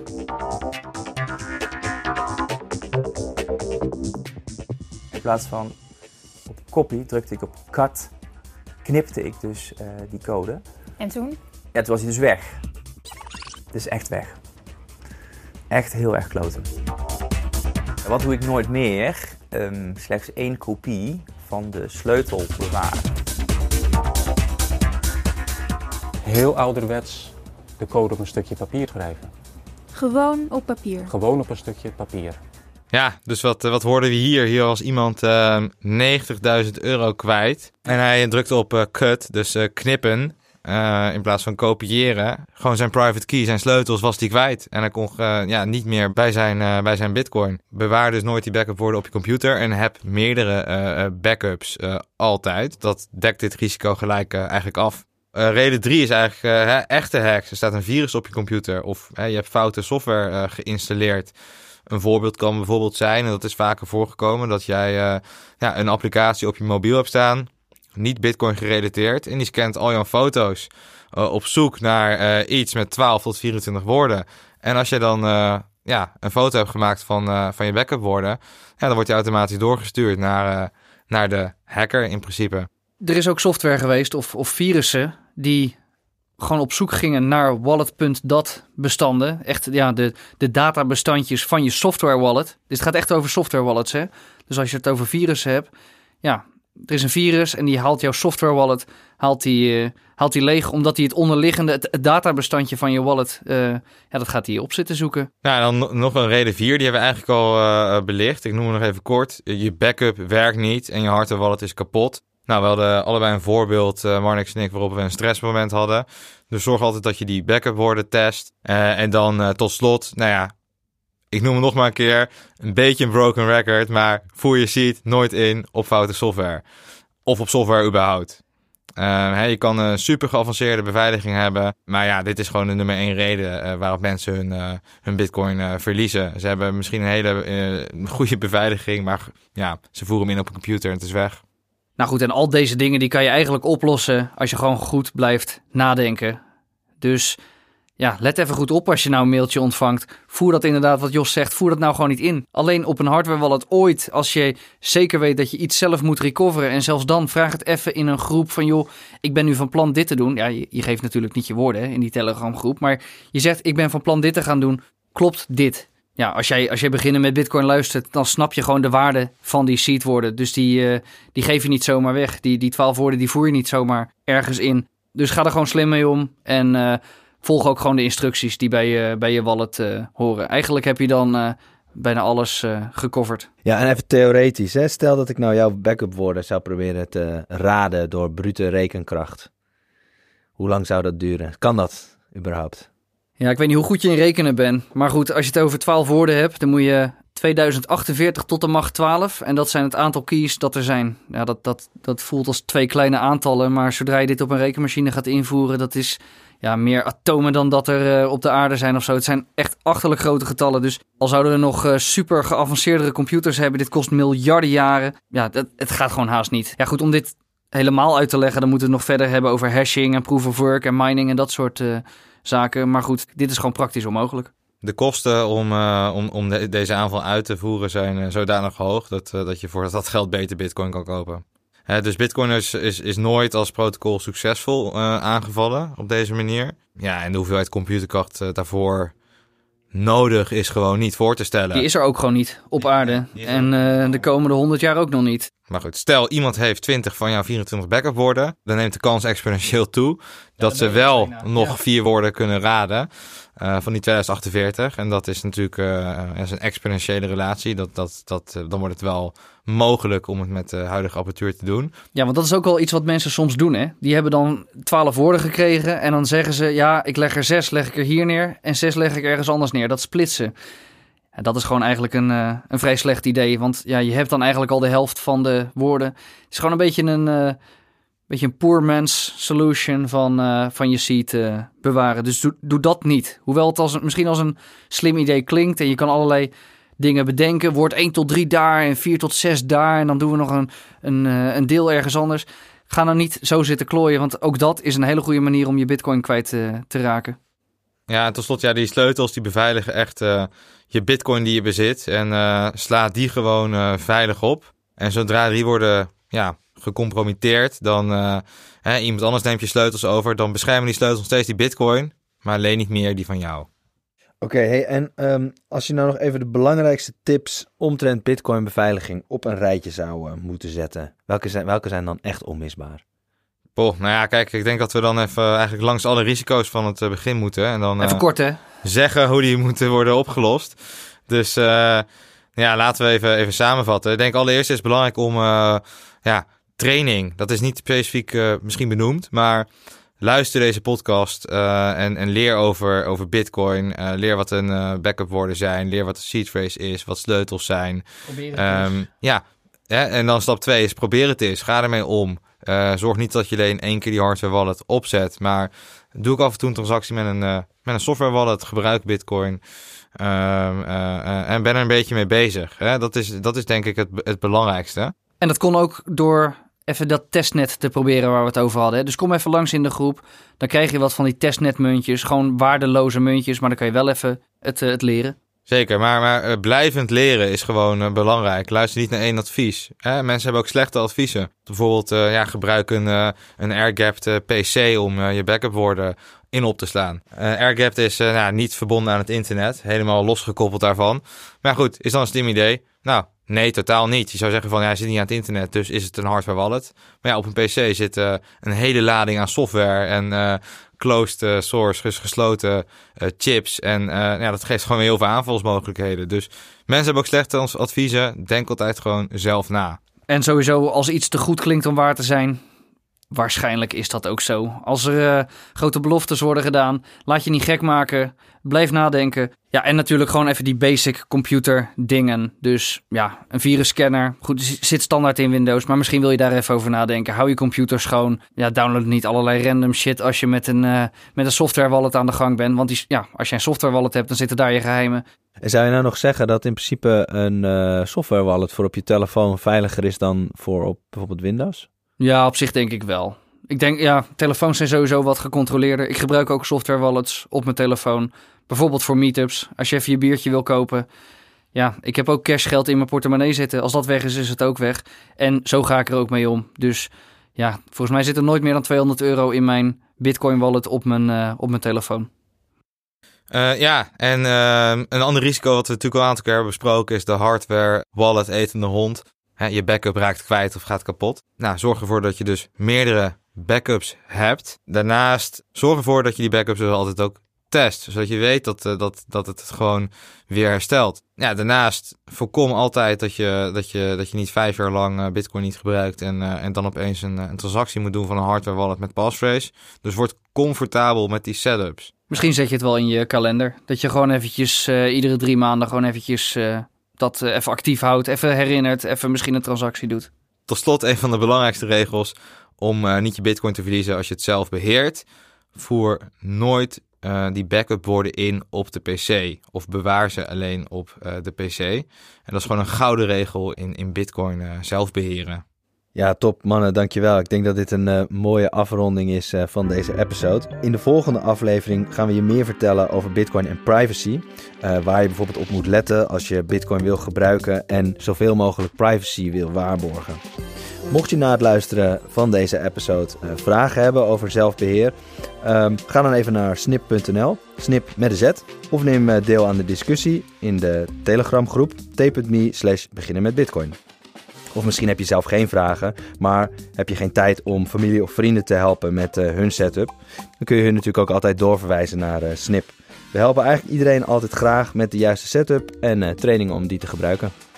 [SPEAKER 6] In plaats van op copy drukte ik op cut, knipte ik dus uh, die code.
[SPEAKER 7] En toen?
[SPEAKER 6] Ja, toen was hij dus weg. Het is echt weg. Echt heel erg kloten. Wat doe ik nooit meer? Um, slechts één kopie van de sleutel bewaren.
[SPEAKER 8] Heel ouderwets de code op een stukje papier schrijven.
[SPEAKER 7] Gewoon op papier?
[SPEAKER 8] Gewoon op een stukje papier.
[SPEAKER 2] Ja, dus wat, wat hoorden we hier? Hier was iemand uh, negentigduizend euro kwijt. En hij drukte op uh, cut, dus uh, knippen, uh, in plaats van kopiëren. Gewoon zijn private key, zijn sleutels was hij kwijt. En hij kon uh, ja, niet meer bij zijn, uh, bij zijn bitcoin. Bewaar dus nooit die backup woorden op je computer. En heb meerdere uh, backups uh, altijd. Dat dekt dit risico gelijk uh, eigenlijk af. Uh, reden drie is eigenlijk uh, hè, echte hacks. Er staat een virus op je computer. Of hè, je hebt foute software uh, geïnstalleerd. Een voorbeeld kan bijvoorbeeld zijn, en dat is vaker voorgekomen, dat jij uh, ja, een applicatie op je mobiel hebt staan, niet bitcoin gerelateerd, en die scant al jouw foto's uh, op zoek naar uh, iets met twaalf tot vierentwintig woorden. En als je dan uh, ja, een foto hebt gemaakt van, uh, van je backup woorden, ja, dan wordt die automatisch doorgestuurd naar, uh, naar de hacker in principe.
[SPEAKER 3] Er is ook software geweest of, of virussen die gewoon op zoek gingen naar wallet.dat bestanden. Echt ja, de, de databestandjes van je software wallet. Dus het gaat echt over software wallets. Hè? Dus als je het over virussen hebt, ja, er is een virus en die haalt jouw software wallet, haalt die, uh, haalt die leeg, omdat hij het onderliggende, het, het databestandje van je wallet, uh, ja, dat gaat hij op zitten zoeken.
[SPEAKER 2] Ja, en dan nog een reden vier, die hebben we eigenlijk al uh, belicht. Ik noem het nog even kort. Je backup werkt niet en je hardware wallet is kapot. Nou, we hadden allebei een voorbeeld, uh, Marnix en ik, waarop we een stressmoment hadden. Dus zorg altijd dat je die backup woorden test. Uh, en dan uh, tot slot, nou ja, ik noem het nog maar een keer, een beetje een broken record, maar voer je seed nooit in op foute software. Of op software überhaupt. Uh, hey, je kan een super geavanceerde beveiliging hebben, maar ja, dit is gewoon de nummer één reden uh, waarop mensen hun, uh, hun bitcoin uh, verliezen. Ze hebben misschien een hele uh, goede beveiliging, maar ja, ze voeren hem in op een computer en het is weg.
[SPEAKER 3] Nou goed, en al deze dingen die kan je eigenlijk oplossen als je gewoon goed blijft nadenken. Dus ja, let even goed op als je nou een mailtje ontvangt. Voer dat inderdaad, wat Jos zegt, voer dat nou gewoon niet in. Alleen op een hardware wallet ooit, als je zeker weet dat je iets zelf moet recoveren. En zelfs dan, vraag het even in een groep van joh, ik ben nu van plan dit te doen. Ja, je, je geeft natuurlijk niet je woorden hè, in die Telegram groep. Maar je zegt, ik ben van plan dit te gaan doen. Klopt dit? Ja, als jij, als jij beginnen met Bitcoin luistert, dan snap je gewoon de waarde van die seedwoorden. Dus die, uh, die geef je niet zomaar weg. Die, die twaalf woorden, die voer je niet zomaar ergens in. Dus ga er gewoon slim mee om en uh, volg ook gewoon de instructies die bij je, bij je wallet uh, horen. Eigenlijk heb je dan uh, bijna alles uh, gecoverd.
[SPEAKER 1] Ja, en even theoretisch. Hè? Stel dat ik nou jouw backup woorden zou proberen te raden door brute rekenkracht. Hoe lang zou dat duren? Kan dat überhaupt?
[SPEAKER 3] Ja, ik weet niet hoe goed je in rekenen bent. Maar goed, als je het over twaalf woorden hebt, dan moet je tweeduizend achtenveertig tot de macht twaalf. En dat zijn het aantal keys dat er zijn. Ja, dat, dat, dat voelt als twee kleine aantallen. Maar zodra je dit op een rekenmachine gaat invoeren, dat is ja, meer atomen dan dat er uh, op de aarde zijn of zo. Het zijn echt achterlijk grote getallen. Dus al zouden we nog uh, super geavanceerdere computers hebben, dit kost miljarden jaren. Ja, dat, het gaat gewoon haast niet. Ja goed, om dit helemaal uit te leggen, dan moeten we het nog verder hebben over hashing en proof of work en mining en dat soort uh, zaken. Maar goed, dit is gewoon praktisch onmogelijk.
[SPEAKER 2] De kosten om, uh, om, om de, deze aanval uit te voeren zijn uh, zodanig hoog dat, uh, dat je voor dat geld beter bitcoin kan kopen. Uh, dus bitcoin is, is, is nooit als protocol succesvol uh, aangevallen op deze manier. Ja, en de hoeveelheid computerkracht uh, daarvoor nodig is gewoon niet voor te stellen.
[SPEAKER 3] Die is er ook gewoon niet op aarde. En uh, de komende honderd jaar ook nog niet.
[SPEAKER 2] Maar goed, stel iemand heeft twintig van jouw vierentwintig backup woorden, dan neemt de kans exponentieel toe dat ja, ze wel nog ja. vier woorden kunnen raden uh, van die tweeduizend achtenveertig. En dat is natuurlijk uh, is een exponentiële relatie. Dat, dat, dat, uh, dan wordt het wel mogelijk om het met de huidige apparatuur te doen.
[SPEAKER 3] Ja, want dat is ook wel iets wat mensen soms doen, hè. Die hebben dan twaalf woorden gekregen en dan zeggen ze, ja, ik leg er zes, leg ik er hier neer en zes leg ik ergens anders neer. Dat splitsen. Ja, dat is gewoon eigenlijk een, uh, een vrij slecht idee, want ja, je hebt dan eigenlijk al de helft van de woorden. Het is gewoon een beetje een, uh, beetje een poor man's solution van, uh, van je seed uh, bewaren. Dus doe, doe dat niet. Hoewel het als een, misschien als een slim idee klinkt en je kan allerlei dingen bedenken. Woord één tot drie daar en vier tot zes daar en dan doen we nog een, een, uh, een deel ergens anders. Ga nou niet zo zitten klooien, want ook dat is een hele goede manier om je bitcoin kwijt uh, te raken.
[SPEAKER 2] Ja, en tot slot, ja, die sleutels die beveiligen echt uh, je bitcoin die je bezit. En uh, sla die gewoon uh, veilig op. En zodra die worden ja, gecompromitteerd, dan uh, hè, iemand anders neemt je sleutels over. Dan beschermen die sleutels nog steeds die bitcoin, maar alleen niet meer die van jou.
[SPEAKER 1] Oké, okay, hey, en um, als je nou nog even de belangrijkste tips omtrent bitcoin beveiliging op een rijtje zou uh, moeten zetten. Welke zijn, welke zijn dan echt onmisbaar?
[SPEAKER 2] Boah, nou ja, kijk, ik denk dat we dan even eigenlijk langs alle risico's van het begin moeten. En dan,
[SPEAKER 3] even uh, kort, hè?
[SPEAKER 2] Zeggen hoe die moeten worden opgelost. Dus uh, ja, laten we even, even samenvatten. Ik denk allereerst is het belangrijk om uh, ja, training. Dat is niet specifiek uh, misschien benoemd, maar luister deze podcast uh, en, en leer over, over bitcoin. Uh, leer wat een uh, backup woorden zijn. Leer wat een seed phrase is, wat sleutels zijn.
[SPEAKER 3] Probeer het
[SPEAKER 2] um, ja, hè? En dan stap twee is probeer het eens. Ga ermee om. Uh, zorg niet dat je alleen één keer die hardware wallet opzet, maar doe ook af en toe een transactie met een, uh, met een software wallet, gebruik bitcoin uh, uh, uh, en ben er een beetje mee bezig. Hè? Dat is, dat is denk ik het, het belangrijkste.
[SPEAKER 3] En dat kon ook door even dat testnet te proberen waar we het over hadden. Hè? Dus kom even langs in de groep, dan krijg je wat van die testnetmuntjes, gewoon waardeloze muntjes, maar dan kan je wel even het, uh, het leren.
[SPEAKER 2] Zeker, maar, maar uh, blijvend leren is gewoon uh, belangrijk. Luister niet naar één advies. Hè? Mensen hebben ook slechte adviezen. Bijvoorbeeld uh, ja, gebruik een, uh, een air-gapped uh, P C om uh, je backup woorden in op te slaan. Uh, air-gapped is uh, nou, niet verbonden aan het internet. Helemaal losgekoppeld daarvan. Maar goed, is dan een slim idee? Nou, nee, totaal niet. Je zou zeggen van, ja, hij zit niet aan het internet, dus is het een hardware wallet. Maar ja, op een P C zit uh, een hele lading aan software en uh, closed uh, source, dus gesloten uh, chips. En uh, ja, dat geeft gewoon heel veel aanvalsmogelijkheden. Dus mensen hebben ook slechte adviezen. Denk altijd gewoon zelf na.
[SPEAKER 3] En sowieso, als iets te goed klinkt om waar te zijn, waarschijnlijk is dat ook zo. Als er uh, grote beloftes worden gedaan, laat je niet gek maken. Blijf nadenken. Ja, en natuurlijk gewoon even die basic computer dingen. Dus ja, een virusscanner. Goed, zit standaard in Windows, maar misschien wil je daar even over nadenken. Hou je computer schoon. Ja, download niet allerlei random shit als je met een, uh, met een software wallet aan de gang bent. Want die, ja, als je een software wallet hebt, dan zitten daar je geheimen.
[SPEAKER 1] En zou je nou nog zeggen dat in principe een uh, software wallet voor op je telefoon veiliger is dan voor op bijvoorbeeld Windows?
[SPEAKER 3] Ja, op zich denk ik wel. Ik denk, ja, telefoons zijn sowieso wat gecontroleerder. Ik gebruik ook software wallets op mijn telefoon. Bijvoorbeeld voor meetups. Als je even je biertje wil kopen. Ja, ik heb ook cashgeld in mijn portemonnee zitten. Als dat weg is, is het ook weg. En zo ga ik er ook mee om. Dus ja, volgens mij zit er nooit meer dan tweehonderd euro in mijn Bitcoin wallet op mijn, uh, op mijn telefoon.
[SPEAKER 2] Uh, ja, en uh, een ander risico wat we natuurlijk al een aantal keer hebben besproken is de hardware wallet etende hond. He, je backup raakt kwijt of gaat kapot. Nou, zorg ervoor dat je dus meerdere backups hebt. Daarnaast zorg ervoor dat je die backups dus altijd ook test. Zodat je weet dat, uh, dat, dat het gewoon weer herstelt. Ja, daarnaast voorkom altijd dat je, dat je, dat je niet vijf jaar lang uh, Bitcoin niet gebruikt. En, uh, en dan opeens een, een transactie moet doen van een hardware wallet met passphrase. Dus word comfortabel met die setups.
[SPEAKER 3] Misschien zet je het wel in je kalender. Dat je gewoon eventjes uh, iedere drie maanden gewoon eventjes Uh... dat uh, even actief houdt, even herinnert, even misschien een transactie doet.
[SPEAKER 2] Tot slot een van de belangrijkste regels om uh, niet je Bitcoin te verliezen als je het zelf beheert. Voer nooit uh, die backup woorden in op de P C of bewaar ze alleen op uh, de P C. En dat is gewoon een gouden regel in, in Bitcoin uh, zelf beheren.
[SPEAKER 1] Ja, top mannen, dankjewel. Ik denk dat dit een uh, mooie afronding is uh, van deze episode. In de volgende aflevering gaan we je meer vertellen over Bitcoin en privacy. Uh, waar je bijvoorbeeld op moet letten als je Bitcoin wil gebruiken en zoveel mogelijk privacy wil waarborgen. Mocht je na het luisteren van deze episode uh, vragen hebben over zelfbeheer, um, ga dan even naar snip punt n l, snip met een z, of neem uh, deel aan de discussie in de Telegram groep t punt m e slash beginnen met Bitcoin. Of misschien heb je zelf geen vragen, maar heb je geen tijd om familie of vrienden te helpen met uh, hun setup. Dan kun je hun natuurlijk ook altijd doorverwijzen naar uh, Snip. We helpen eigenlijk iedereen altijd graag met de juiste setup en uh, trainingen om die te gebruiken.